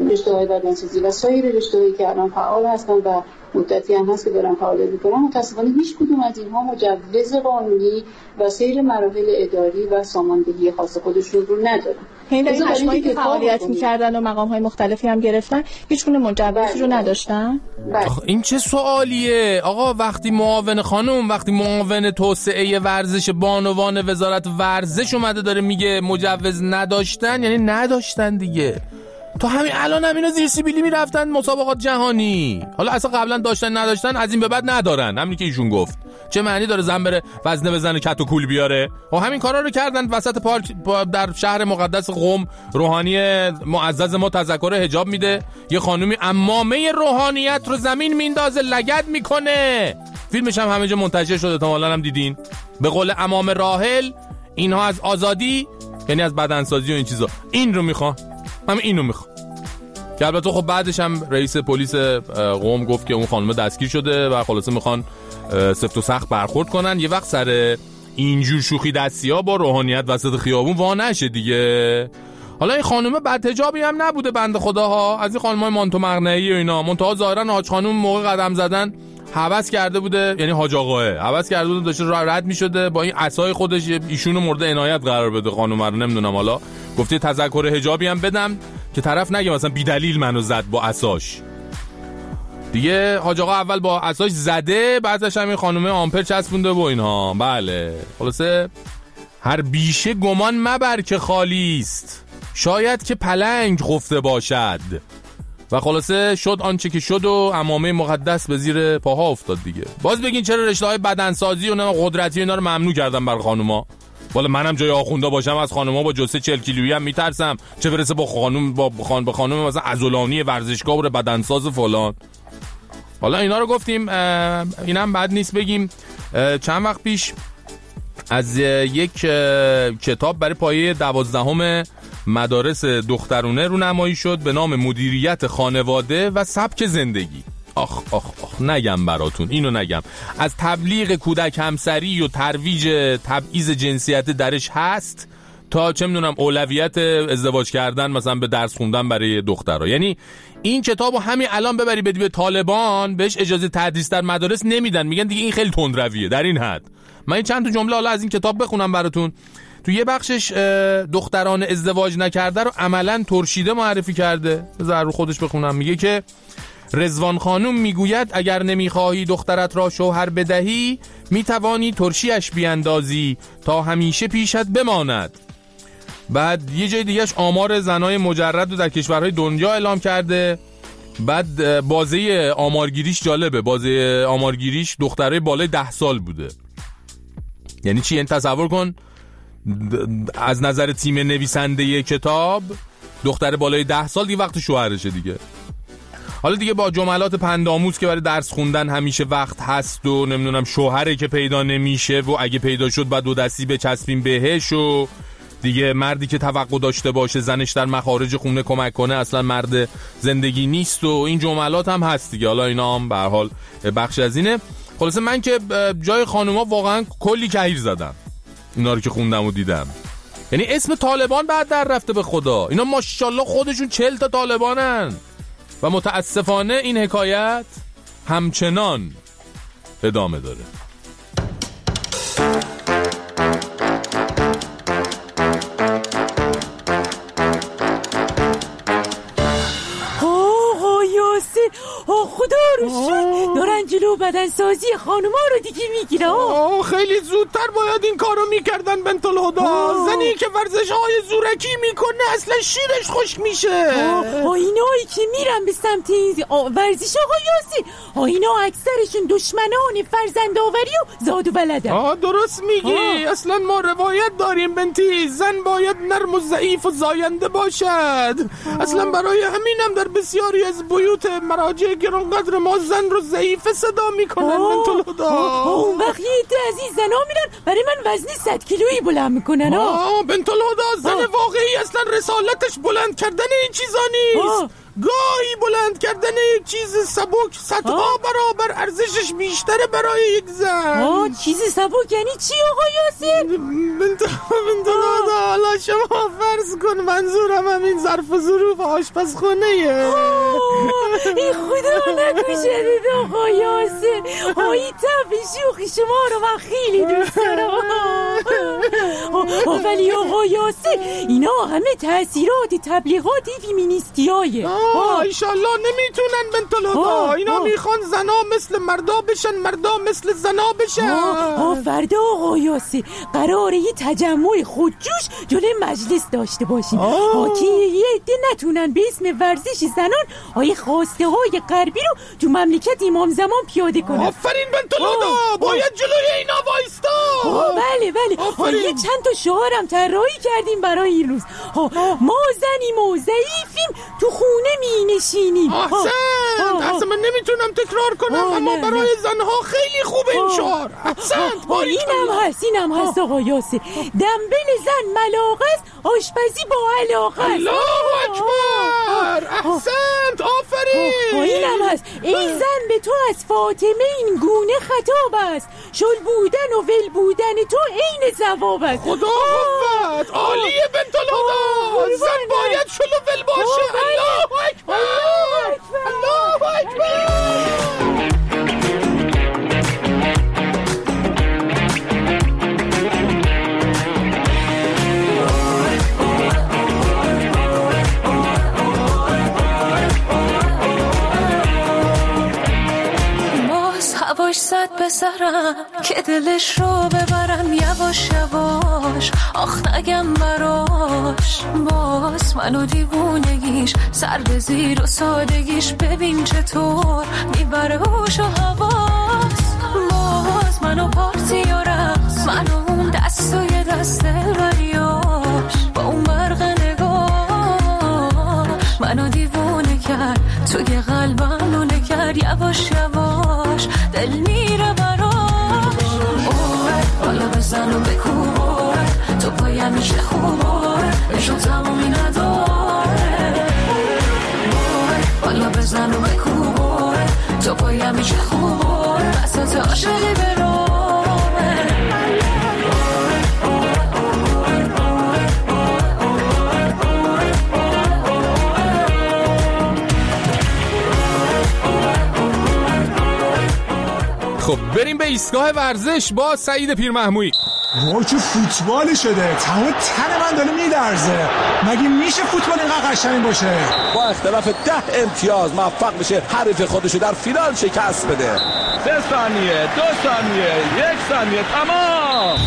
Speaker 14: رشته‌های بدنسازی و سایر رشته‌هایی که الان فعال هستن و مدتی هم هست که دارن فعالیت می‌کنن، متأسفانه هیچ کدوم از اینها مجوز قانونی و سیر مراحل اداری و ساماندهی خاص خودشون رو ندارن.
Speaker 15: این اشخاصی که فعالیت می‌کردن و مقام‌های مختلفی هم گرفتن هیچ گونه مجوزی رو نداشتن.
Speaker 2: این چه سوالیه آقا؟ وقتی معاون خانم، وقتی معاون توسعه ورزش بانوان وزارت ورزش اومده داره میگه مجوز نداشتن، یعنی نداشتن دیگه. تو همین الان هم اینا زیر سیبیلی میرفتن مسابقات جهانی. حالا اصلا قبلا داشتن نداشتن، از این به بعد ندارن. همین که ایشون گفت چه معنی داره زن بره وزنه بزنه کت و کول بیاره؟ و همین کارا رو کردن وسط پارک در شهر مقدس قم. روحانی معزز ما تذکر حجاب میده، یه خانومی عمامه روحانیت رو زمین میندازه، لگد میکنه. فیلمش هم همه جا منتشر شده، احتمالاً هم دیدین. به قول امام راحل اینها از آزادی، یعنی از بدنسازی و این چیزا، این رو میخوان، همین اینو میخوان. که البته خب بعدش هم رئیس پلیس قم گفت که اون خانم دستگیر شده و خلاصه میخوان سفت و سخت برخورد کنن. یه وقت سر اینجور شوخی دستی‌ها با روحانیت وسط خیابون وا نشه دیگه. حالا این خانومه بدحجابی هم نبوده بنده خداها، از این خانمای مانتو مقنعی و اینا. منتها ظاهرا حاج خانم موقع قدم زدن هوس کرده بوده، یعنی حاج آقاه هوس کرده بوده، داشته رد میشده با این عصای خودش ایشونو مورد عنایت قرار بده. خانم رو نمیدونم، حالا گفته تذکر حجابی هم بدم که طرف نگه مثلا بی دلیل منو زد با عصاش دیگه. حاج آقا اول با عصاش زده، بعدش هم این خانم آمپر چسبونده و اینها. بله خلاصه هر بیشه گمان مبر که خالی است، شاید که پلنگ خفته باشد. و خلاصه شد آنچه که شد و عمامه مقدس به زیر پاها افتاد دیگه. باز بگین چرا رشته‌های بدنسازی و نه قدرتی اینا رو ممنوع کردن بر خانوما؟ والا منم جای آخوندا باشم از خانوما با جسه چهل کیلویی هم میترسم، چه برسه با خانم با خان با خانم مثلا عضلانی ورزشگاه و بدنساز فلان. حالا اینا رو گفتیم، اینم بد نیست بگیم. چند وقت پیش از یک کتاب برای پایه دوازدهم مدارس دخترونه رونمایی شد به نام مدیریت خانواده و سبک زندگی. آخ آخ آخ نگم براتون، اینو نگم. از تبلیغ کودک همسری و ترویج تبعیض جنسیت درش هست تا چه میدونم اولویت ازدواج کردن مثلا به درس خوندن برای دخترها. یعنی این کتابو همین الان ببری بدی به طالبان، بهش اجازه تدریس در مدارس نمیدن، میگن دیگه این خیلی تندرویه در این حد. من این چند تا جمله حالا از این کتاب بخونم براتون. تو یه بخشش دختران ازدواج نکرده رو عملاً ترشیده معرفی کرده. بذار رو خودش بخونم. میگه که رضوان خانم میگوید اگر نمیخواهی دخترت را شوهر بدهی میتوانی ترشیش بیاندازی تا همیشه پیشت بماند. بعد یه جای دیگهش آمار زنای مجرد رو در کشورهای دنیا اعلام کرده. بعد بازه آمارگیریش جالبه، بازه آمارگیریش دخترای بالای ده سال بوده. یعنی چی؟ این تصور کن از نظر تیم نویسنده کتاب دختر بالای ده سال دیگه وقت شوهرشه دیگه. حالا دیگه با جملات پندآموز که برای درس خوندن همیشه وقت هست و نمیدونم شوهره که پیدا نمیشه و اگه پیدا شد بعد دو دستی بچسبیم بهش و دیگه مردی که توقع داشته باشه زنش در مخارج خونه کمک کنه اصلا مرد زندگی نیست و این جملات هم هست دیگه. حالا اینا هم به هر حال بخش از اینه. خلاصه من که جای خانوما واقعا کلی کهیر زدم اینا رو که خوندم و دیدم. یعنی اسم طالبان بعد در رفته به خدا. اینا ماشاءالله خودشون چهل تا طالبانن و متاسفانه این حکایت همچنان ادامه داره.
Speaker 16: خدا رو شد دارن جلو بدن سازی خانوما رو دیگه میگیره.
Speaker 17: آه خیلی زودتر باید این کارو میکردن بنت الهدا. زنی که ورزش های زورکی میکنه اصلا شیرش خشک میشه.
Speaker 16: آه اینایی که میرن به سمت این ورزش آقا یاسین، آه اینا اکثرشون دشمنان فرزند آوری و زاد و ولدن.
Speaker 17: آه درست میگی. آه. اصلا ما روایت داریم بنتی زن باید نرم و ضعیف و زاینده باشد. آه. اصلا برای همینم در بسیاری از بیوت مراجع گرانقدر ما زن رو ضعیف صدا میکنن بنت الهدا.
Speaker 16: اون وقت یه عده از این زنا میرن برای من وزنی صد کیلویی بلند میکنن.
Speaker 17: آه بنت الهدا زن واقعی اصلا رسالتش بلند کردن این چیزا نیست. گاهی بلند کردن یک چیز سبک صدها برابر ارزشش بیشتره برای یک زن.
Speaker 16: آه چیز سبک یعنی چی آقا یاسین؟
Speaker 17: بنت بنت دادا حالا شما فرض کن منظورم همین ظرف و ظروف آشپزخونه.
Speaker 16: این خدا نکشدید آقا یاسین. آی تبی شوخی شما رو من خیلی دوست دارم. ولی آقا یاسین اینا همه تأثیرات تبلیغات فیمینیستی های.
Speaker 17: آه ایشالله نمیتونن بنتلادا. اینا میخوان زنا مثل مردا بشن مردا مثل زنا بشن.
Speaker 16: آه فردا آقا یاسین قراره یه تجمع خودجوش جلوی مجلس داشته باشیم که یه عده نتونن به اسم ورزش زنان آیه خواسته های غربی رو تو مملکت امام زمان پیاده کنن.
Speaker 17: آفرین بنتلادا باید جلوی اینا وایستا.
Speaker 16: بله بله یه چند تا شعارم طراحی کردیم برای این روز. ما زنیم و ضعیفیم تو خونه می نشینیم.
Speaker 17: احسن اصلا من نمیتونم تکرار کنم اما برای زنها خیلی خوبه این شعار. احسن
Speaker 16: اینم هست اینم هست آقا یاسین. دنبل زن ملاقه است آشپزی با علاقه است.
Speaker 17: الله اکبر احسنت آفرین.
Speaker 16: اینم هست ای زن به تو از فاطمه این گونه خطاب است شل بودن و ول بودن تو عین ثواب است.
Speaker 17: خدا قوت عالیه بنتلادا. زن باید شل و ول باشه. الله اکبر الله اکبر.
Speaker 18: هواش زد به سرم که دلش رو ببرم یواش یواش آخ نگم براش باز منو دیوونگیش سر به زیر و سادگیش ببین چطور میبره هوش و حواس باز منو پارتی و رقص منو اون دست و یه دست دلبریاش با اون برق نگاه منو دیوونه کرد توی قلبم لونه کرد یواش یواش دل میره براش. بالا بزن و بکوبار تو پایم میشه خوبار نشون تمومی نداره. بالا بزن و بکوبار تو پایم میشه خوبار بسات عاشقی برامه.
Speaker 2: خب بریم به ایستگاه ورزش با سعید پیرمحمویی.
Speaker 19: وای چه فوتبالی شده. تمام تن من داره میلرزه. مگه میشه فوتبال اینقدر قشنگ باشه؟
Speaker 20: با اختلاف ده امتیاز موفق بشه حریف خودشو در فینال شکست بده. سه ثانیه دو ثانیه یک ثانیه تمام.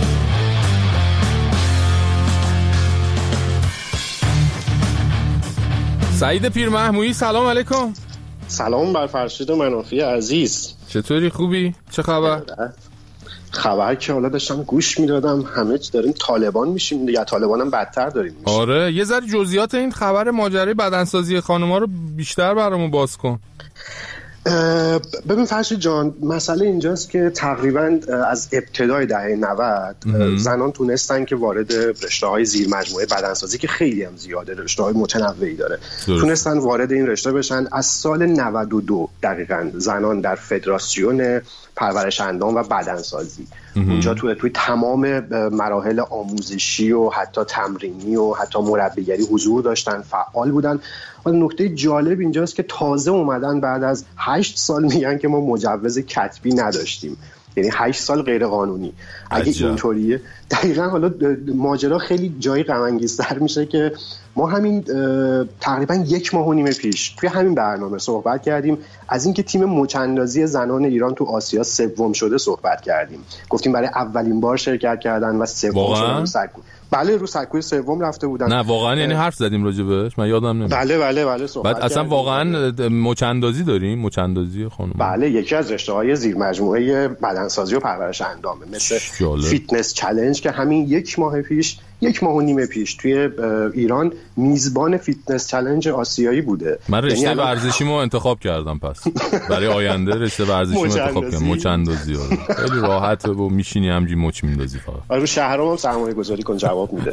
Speaker 2: سعید پیرمحمویی سلام علیکم.
Speaker 21: سلام بر فرشید منافی عزیز.
Speaker 2: چطوری خوبی؟ چه خبر؟
Speaker 21: خبر که حالا داشتم گوش میدادم همه چی داریم طالبان میشیم دیگه. طالبان هم بدتر داریم میشیم.
Speaker 2: آره یه ذره جزئیات این خبر ماجرای بدنسازی خانوما رو بیشتر برامون باز کن.
Speaker 21: ببین فرشید جان مسئله اینجاست که تقریبا از ابتدای دهه نود زنان تونستن که وارد رشته‌های زیر مجموعه بدنسازی که خیلی هم زیاده رشته‌های متنوعی داره درست. تونستن وارد این رشته بشن. از سال نود و دو دقیقاً زنان در فدراسیون پرورش اندام و بدنسازی اونجا توی توی تمام مراحل آموزشی و حتی تمرینی و حتی مربیگری حضور داشتن، فعال بودن. و نکته جالب اینجاست که تازه اومدن بعد از هشت سال میگن که ما مجوز کتبی نداشتیم، یعنی هشت سال غیر قانونی. اگه اینطوریه دقیقاً حالا ماجرا خیلی جای غم انگیزتر میشه که ما همین تقریبا یک ماه و نیم پیش توی همین برنامه صحبت کردیم از اینکه تیم مچ‌اندازی زنان ایران تو آسیا سوم شده صحبت کردیم. گفتیم برای اولین بار شرکت کردن و سوم شدن. سرکو بله رو سرکوی سوم رفته بودن.
Speaker 2: نه واقعا یعنی حرف زدیم راجبش من یادم نمیاد.
Speaker 21: بله بله بله صحبت
Speaker 2: بعد اصلا واقعا مچ‌اندازی داریم مچ‌اندازی خانم.
Speaker 21: بله یکی از رشته‌های زیر مجموعه بدنسازی و پرورش اندامه مثل جاله. فیتنس چالش که همین یک ماه پیش یک ماه و نیم پیش توی ایران میزبان فیتنس چالش آسیایی بوده.
Speaker 2: من رشته یعنی ورزشیمو انتخاب کردم پس برای آینده رشته ورزشیمو انتخاب کردم. مچندازی خیلی راحته و میشینی همینجوری مچ میندازی فقط.
Speaker 21: آره شهرام هم سرمایه گذاری کن جواب میده.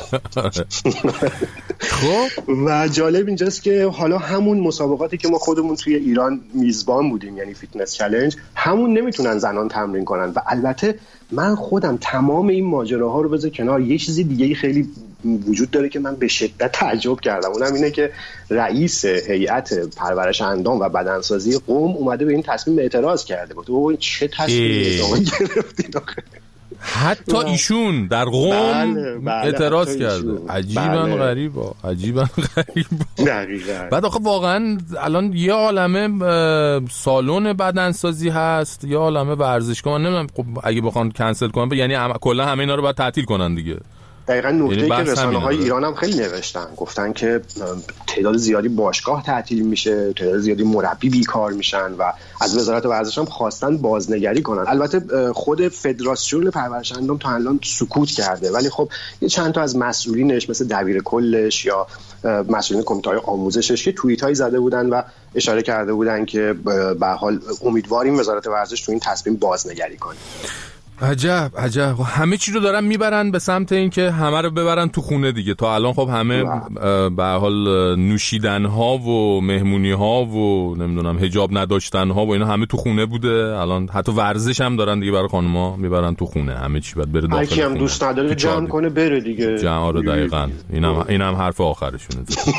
Speaker 2: خب
Speaker 21: و جالب اینجاست که حالا همون مسابقاتی که ما خودمون توی ایران میزبان بودیم یعنی فیتنس چالش همون نمیتونن زنان تمرین کنن و البته من خودم تمام این ماجراها رو بذار کنار، یه چیزی دیگه خیلی وجود داره که من به شدت تعجب کردم، اونم اینه که رئیس هیئت پرورش اندام و بدنسازی قم اومده به این تصمیم اعتراض کرده. گفت اوه چه تصمیمی گرفتین آخه؟
Speaker 2: حتی ایشون در قم بله، بله، اعتراض کرده. عجیبا بله. غریبا عجیبا غریبا
Speaker 21: دقیقاً.
Speaker 2: بعد آخه واقعا الان یه عالمه سالن بدنسازی هست، یه عالمه ورزشگاه، من نمیدونم خب اگه بخوان کنسل کنن یعنی هم... کلا همه اینا رو باید تعطیل کنن دیگه.
Speaker 21: دقیقاً نکته‌ای که رسانه‌های ایران هم خیلی نوشتن، گفتن که تعداد زیادی باشگاه تعطیل میشه، تعداد زیادی مربی بیکار میشن و از وزارت ورزش هم خواستن بازنگری کنن. البته خود فدراسیون پرورش اندام تا الان سکوت کرده، ولی خب یه چند تا از مسئولینش مثل دبیر کلش یا مسئولین کمیته آموزشش که توییتایی زده بودن و اشاره کرده بودن که به حال امیدواریم وزارت ورزش تو این تصمیم بازنگری کنه.
Speaker 2: عجب عجب. همه چی رو دارن میبرن به سمت این که همه رو ببرن تو خونه دیگه. تا الان خب همه به حال نوشیدن ها و مهمونی ها و نمیدونم حجاب نداشتن ها و اینا همه تو خونه بوده. الان حتی ورزش هم دارن دیگه برای خانوما میبرن تو خونه، همه چی باید بره داخل خونه.
Speaker 21: هر کی هم دوست نداره جمع کنه بره دیگه.
Speaker 2: جمع رو دقیقاً. اینم اینم حرف آخرشونه.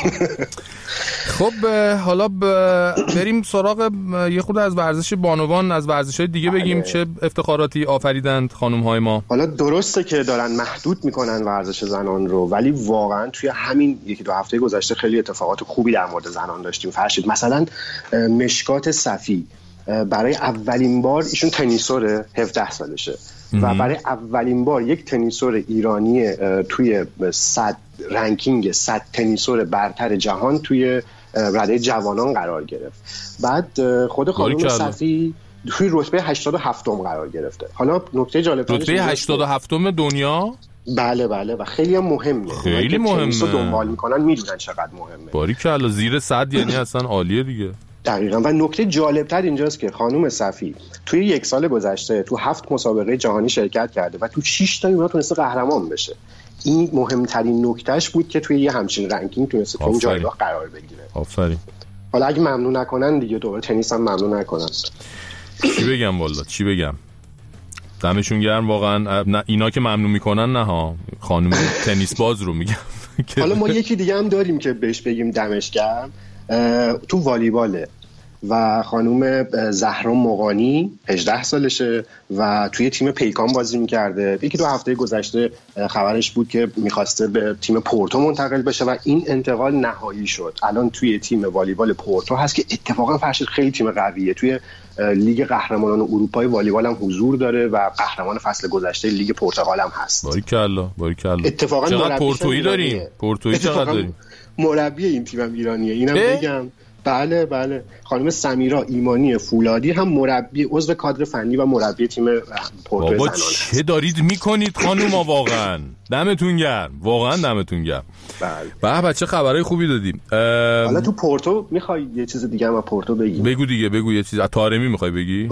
Speaker 2: خب حالا بریم سراغ یه خود از ورزش بانوان، از ورزش‌های دیگه بگیم چه افتخاراتی آفریدند خانم‌های ما.
Speaker 21: حالا درسته که دارن محدود میکنن ورزش زنان رو، ولی واقعا توی همین یکی دو هفته گذشته خیلی اتفاقات خوبی در مورد زنان داشتیم. فرشید مثلا مشکات صفی برای اولین بار، ایشون تنیسور هفده سالشه و برای اولین بار یک تنیسور ایرانی توی صد رنکینگ صد تنیسور برتر جهان توی رده جوانان قرار گرفت. بعد خود خانم صفی توی رتبه هشتاد و هفتم قرار گرفته. حالا نکته جالب
Speaker 2: رتبه هشتاد و هفتم دنیا؟
Speaker 21: بله بله و خیلی هم مهمه.
Speaker 2: خیلی مهمه.
Speaker 21: تنیسو دنبال میکنن میدونن چقدر مهمه.
Speaker 2: باریکلا زیر صد یعنی اصلا عالیه دیگه.
Speaker 21: دقیقاً. و نکته جالبتر اینجاست که خانم صفی توی یک سال گذشته تو هفت مسابقه جهانی شرکت کرده و تو شش تا اینا تونسته قهرمان بشه. این مهمترین نکتهش بود که توی یه همچین رنکینگ تونسته تو جایگاه قرار بگیره.
Speaker 2: آفرین.
Speaker 21: حالا اگه ممنون نکنن دیگه دوباره تنیس هم ممنون نکنن.
Speaker 2: چی بگم والا چی بگم؟ دمشون گرم واقعا. نه اینا که ممنون میکنن نه ها، خانم تنیس باز رو میگم.
Speaker 21: حالا ما یکی دیگه هم داریم که بهش بگیم دمش گرم، تو والیباله و خانم زهرا مقانی هجده سالشه و توی تیم پیکان بازی میکرده. یکی دو هفته گذشته خبرش بود که میخواسته به تیم پورتو منتقل بشه و این انتقال نهایی شد. الان توی تیم والیبال پورتو هست که اتفاقا فرشید خیلی تیم قویه، توی لیگ قهرمانان اروپای والیبال هم حضور داره و قهرمان فصل گذشته لیگ پرتغال هم هست.
Speaker 2: باریکلا باریکلا.
Speaker 21: اتفاقا
Speaker 2: چقدر پورتویی داریم؟ پورتویی چقدر داریم؟
Speaker 21: مربی این تیم هم ایرانیه. اینم بگم بله بله خانم سمیرا ایمانی فولادی هم مربی عضو کادر فنی و مربی تیم پورتو زنان هست.
Speaker 2: چه دارید میکنید خانوما؟ واقعا دمتون گرم، واقعا دمتون گرم. بله بچه خبرای خوبی دادیم.
Speaker 21: حالا تو پورتو میخوای یه چیز دیگه هم از پورتو بگی؟
Speaker 2: بگو دیگه بگو یه چیز. طارمی میخوای بگی؟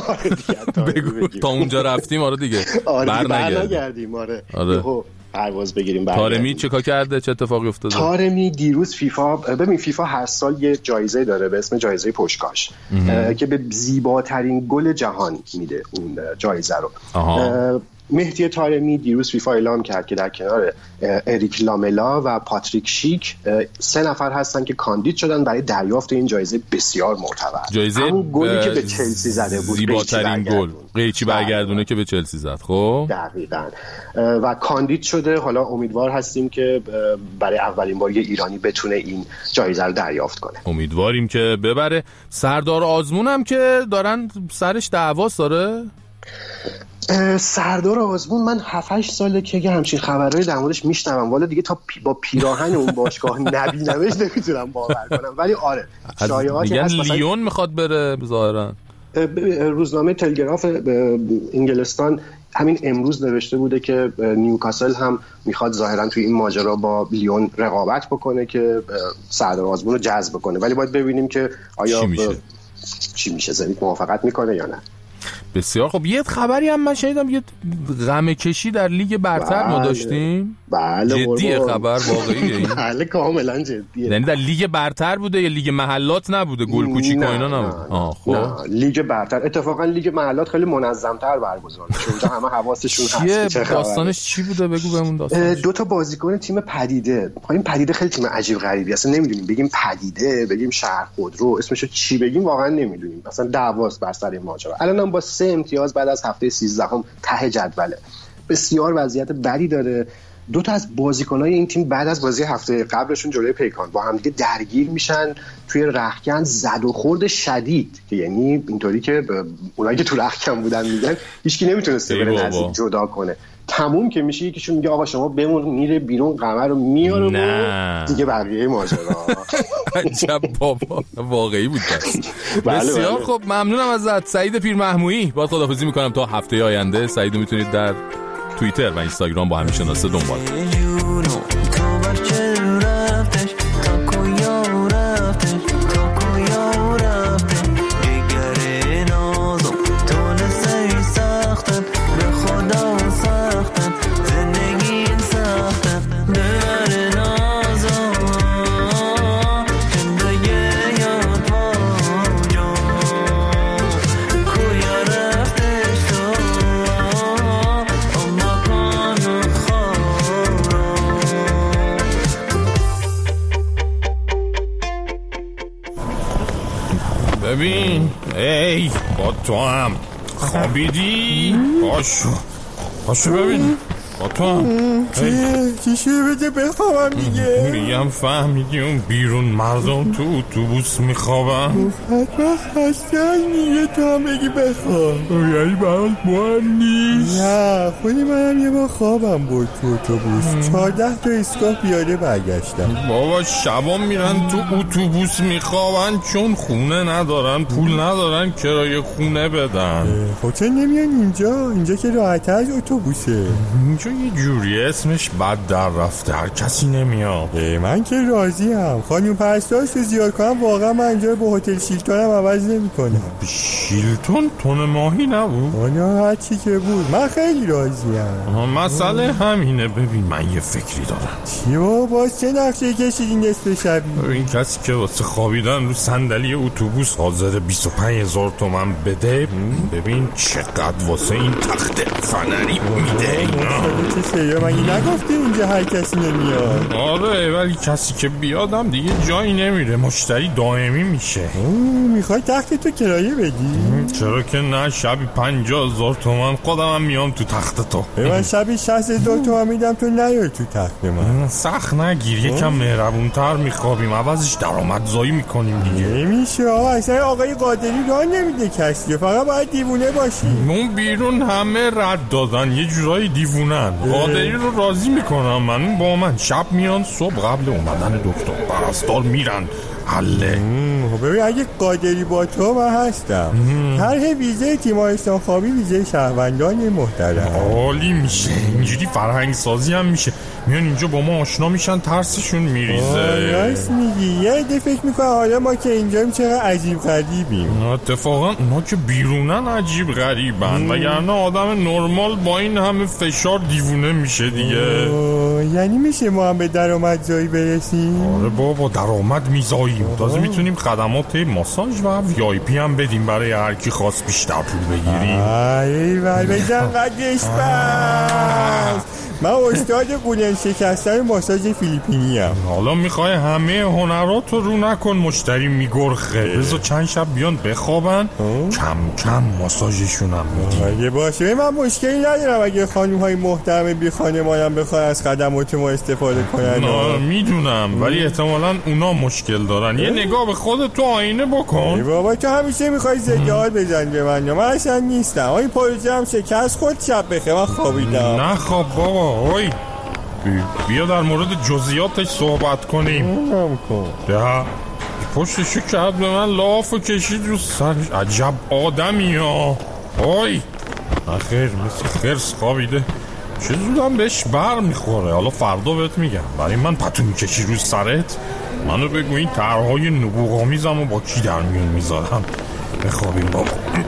Speaker 2: بگو تا اونجا رفتیم. آره دیگه
Speaker 21: برنگردیم. آره آره پرواز بگیریم.
Speaker 2: طارمی چه کار کرده؟ چه اتفاقی افتاده؟
Speaker 21: طارمی دیروز فیفا، ببین فیفا هر سال یه جایزه داره به اسم جایزه پشکاش که به زیباترین گل جهان میده اون جایزه رو. مهدی طارمی دیروز فیفا اعلام کرد که در کنار اریک لاملا و پاتریک شیک سه نفر هستن که کاندید شدن برای دریافت این جایزه بسیار معتبر.
Speaker 2: جایزه
Speaker 21: همون گلی که به چلسی زده بود،
Speaker 2: زیباترین گل، قیچی برگردونه که به چلسی زد. خب
Speaker 21: دقیقاً. و کاندید شده. حالا امیدوار هستیم که برای اولین بار یه ایرانی بتونه این جایزه رو دریافت کنه.
Speaker 2: امیدواریم که ببره. سردار آزمون هم که دارن سرش دعواست داره.
Speaker 21: سردار آزمون من هفت هشت ساله که همچین خبرهای در موردش میشنوم، والا دیگه تا پی با پیراهن اون باشگاه نبینمش نمیتونم باور کنم. ولی آره شایعاتی هست.
Speaker 2: مثلا لیون میخواد بره ظاهرا.
Speaker 21: روزنامه تلگراف انگلستان همین امروز نوشته بوده که نیوکاسل هم میخواد ظاهرا توی این ماجرا با لیون رقابت بکنه که سردار آزمون رو جذب کنه، ولی باید ببینیم که آیا چی میشه, چی میشه؟ زنیت موافقت میکنه یا نه.
Speaker 2: بسیار خب. یه خبری هم من شنیدم یه غم کشی در لیگ برتر ما داشتیم.
Speaker 21: بله
Speaker 2: جدیه خبر واقعیه این؟
Speaker 21: بله کاملا جدیه.
Speaker 2: یعنی در لیگ برتر بوده یا لیگ محلات نبوده؟ گل کوچیک و اینا نبود؟ آه خب
Speaker 21: نه. لیگ برتر اتفاقا لیگ محلات خیلی منظم‌تر برگزار میشه، اونجا همه حواسشون هست.
Speaker 2: چیه داستانش چی بوده؟ بگو بهمون داستانش.
Speaker 21: دو تا بازیکن تیم پدیده. این پدیده خیلی تیم عجیب غریبی اصلا نمیدونیم بگیم پدیده، بگیم شهر خودرو، اسمشو چی بگیم واقعا نمیدونیم. مثلا دعواست بر سر این ماجرا. الانم با سه امتیاز بعد از هفته سیزدهم ته جدوله. بسیار وضعیت بدی داره. دو تا از بازیکن‌های این تیم بعد از بازی هفته قبلشون جلوی پیکان با هم دیگه درگیر میشن توی رختکن، زد و خورد شدید که یعنی اینطوری که اونایی که تو رختکن بودن میگن هیچکی نمیتونسته بره نزدیک جدا کنه. تموم که میشه یکیشون میگه آقا شما بمون، میره بیرون، قمر رو میاره و دیگه بقیه ماجرا.
Speaker 2: عجب بابا، واقعی بود. بسیار خب، ممنونم ازت سعید پیرمحمودی. با خداحافظی میکنم تا هفته آینده. سعیدو میتونید در توییتر و اینستاگرام با همین شناسه دنبال کنید. ببین ای با تو هم خوابیدی؟ باشو باشو ببین با تو هم
Speaker 7: چیشی بده بخوابم دیگه.
Speaker 2: میگم فهمیدی اون بیرون مردم تو اتوبوس میخوابن؟
Speaker 7: حتما خستن میگه تو هم بگی بخواب.
Speaker 2: یعنی برات مهم نیست؟
Speaker 7: نه خودی منم یه بار خوابم بود تو اتوبوس. چهارده تا ایستگاه پیاده برگشتم.
Speaker 2: بابا شبا میرن تو اتوبوس میخوابن چون خونه ندارن، پول ندارن کرایه خونه بدن.
Speaker 7: خب چه نمیان اینجا؟ اینجا که راحت‌تر از اتوبوسه.
Speaker 2: اینجا یه جوری اسمش بد در رفته، هر کسی نمیاد.
Speaker 7: من که راضیم. خانم پرستارش رو زیاد کنم واقعا من اینجا به هتل شیلتون هم عوض نمی کنم.
Speaker 2: شیلتون تون ماهی نبود؟
Speaker 7: آنها هر چی که بود من خیلی راضیم.
Speaker 2: مسئله همینه. ببین من یه فکری دارم.
Speaker 7: چی بابا چه نقشه کشیدی نصف شبی؟
Speaker 2: این کسی که واسه خوابیدن رو صندلی اتوبوس حاضر بیست و پنج هزار تومان بده، ببین چقدر واسه این تخت فنری میده. اینا
Speaker 7: چه سریع مگه نگفتی اینجا هر کسی نمیاد؟
Speaker 2: آره ولی کسی که بیادم دیگه جایی نمیره، مشتری دائمی میشه.
Speaker 7: میخوای تخت تو کرایه بدی؟
Speaker 2: چرا که نه، شبی پنجاه هزار تومان خودم هم میام تو تخت تو.
Speaker 7: من شبی شصت هزار تومان میدم تو نیای تو تخت من.
Speaker 2: سخت نگیر، یکم مهربونتر میخوابیم، عوضش درآمدزایی میکنیم دیگه.
Speaker 7: نمیشه آقا، اصلا آقای قادری راه نمیده کسی، فقط باید دیوونه باشی.
Speaker 2: اون بیرون همه رد دادن، یه جورایی دیوونن. قادری رو راضی میکنم من، با من شب میان، صبح قبل اومدن دکتر پرستار میرن حله.
Speaker 7: ببین اگه قادری با تو من هستم. هر ویزه تیمارستان خوابی ویزه شهروندان محترم.
Speaker 2: عالی میشه، اینجوری فرهنگ سازی هم میشه. میان اینجا با ما آشنا میشن، ترسشون میریزه.
Speaker 7: راست میگی. یه عده فکر میکنه حالا ما که اینجاییم چقدر عجیب غریبیم.
Speaker 2: اتفاقا اونا که بیرونن عجیب غریبن، وگرنه آدم نرمال با این همه فشار دیوونه میشه دیگه.
Speaker 7: یعنی میشه ما هم به درآمدزایی برسیم؟
Speaker 2: آره بابا درآمد میزاییم، تازه میتونیم خدمات ماساژ و وی آی پی هم بدیم برای هر کی خواست بیشتر پول بگیریم.
Speaker 7: ای وای بزن قدش بس. من استاد قولن شکستن ماساژ فیلیپینی ام.
Speaker 2: حالا میخوای همه هنرات رو رو نکن، مشتری میگرخه. بذار چند شب بیان بخوابن، کم کم ماساژشون هم میدیم.
Speaker 7: اگه باشه من مشکلی ندارم اگه خانم های محترم بی خانمانم بخوان از خدمات ما استفاده کنن.
Speaker 2: میدونم ولی احتمالاً اونا مشکل دارن. یه نگاه به خودت تو آینه بکن.
Speaker 7: بابا تو همیشه میخوای زدال بزن به من. من اصلا نیستم. این پروژه هم شکست خود شب بخیر من خوابیدم.
Speaker 2: نه خواب بابا. اوی بیا در مورد جزئیاتش صحبت کنیم.
Speaker 7: نم کن.
Speaker 2: ده پشتشو کرد به من لاف و کشید رو سرش. عجب آدمی ها. اوی
Speaker 3: آخر مثل خرس خوابیده، چه زودم بهش بر میخوره. حالا فردا بهت میگم. برای من پتو میکشی روی سرت؟ منو بگو این طرحهای نبوغامیزم و با کی در میون میذارم. بخوابیم بابا.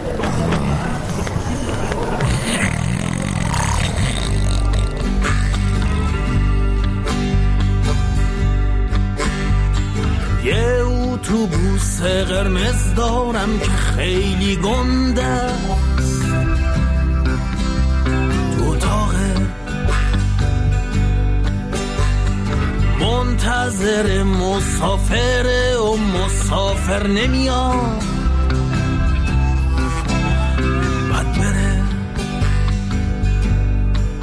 Speaker 8: یه اتوبوس قرمز دارم که خیلی گنده، تو اتاقه منتظر مسافره و مسافر نمیاد، بعد بره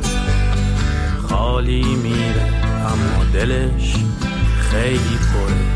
Speaker 8: خالی میره اما دلش خیلی پره.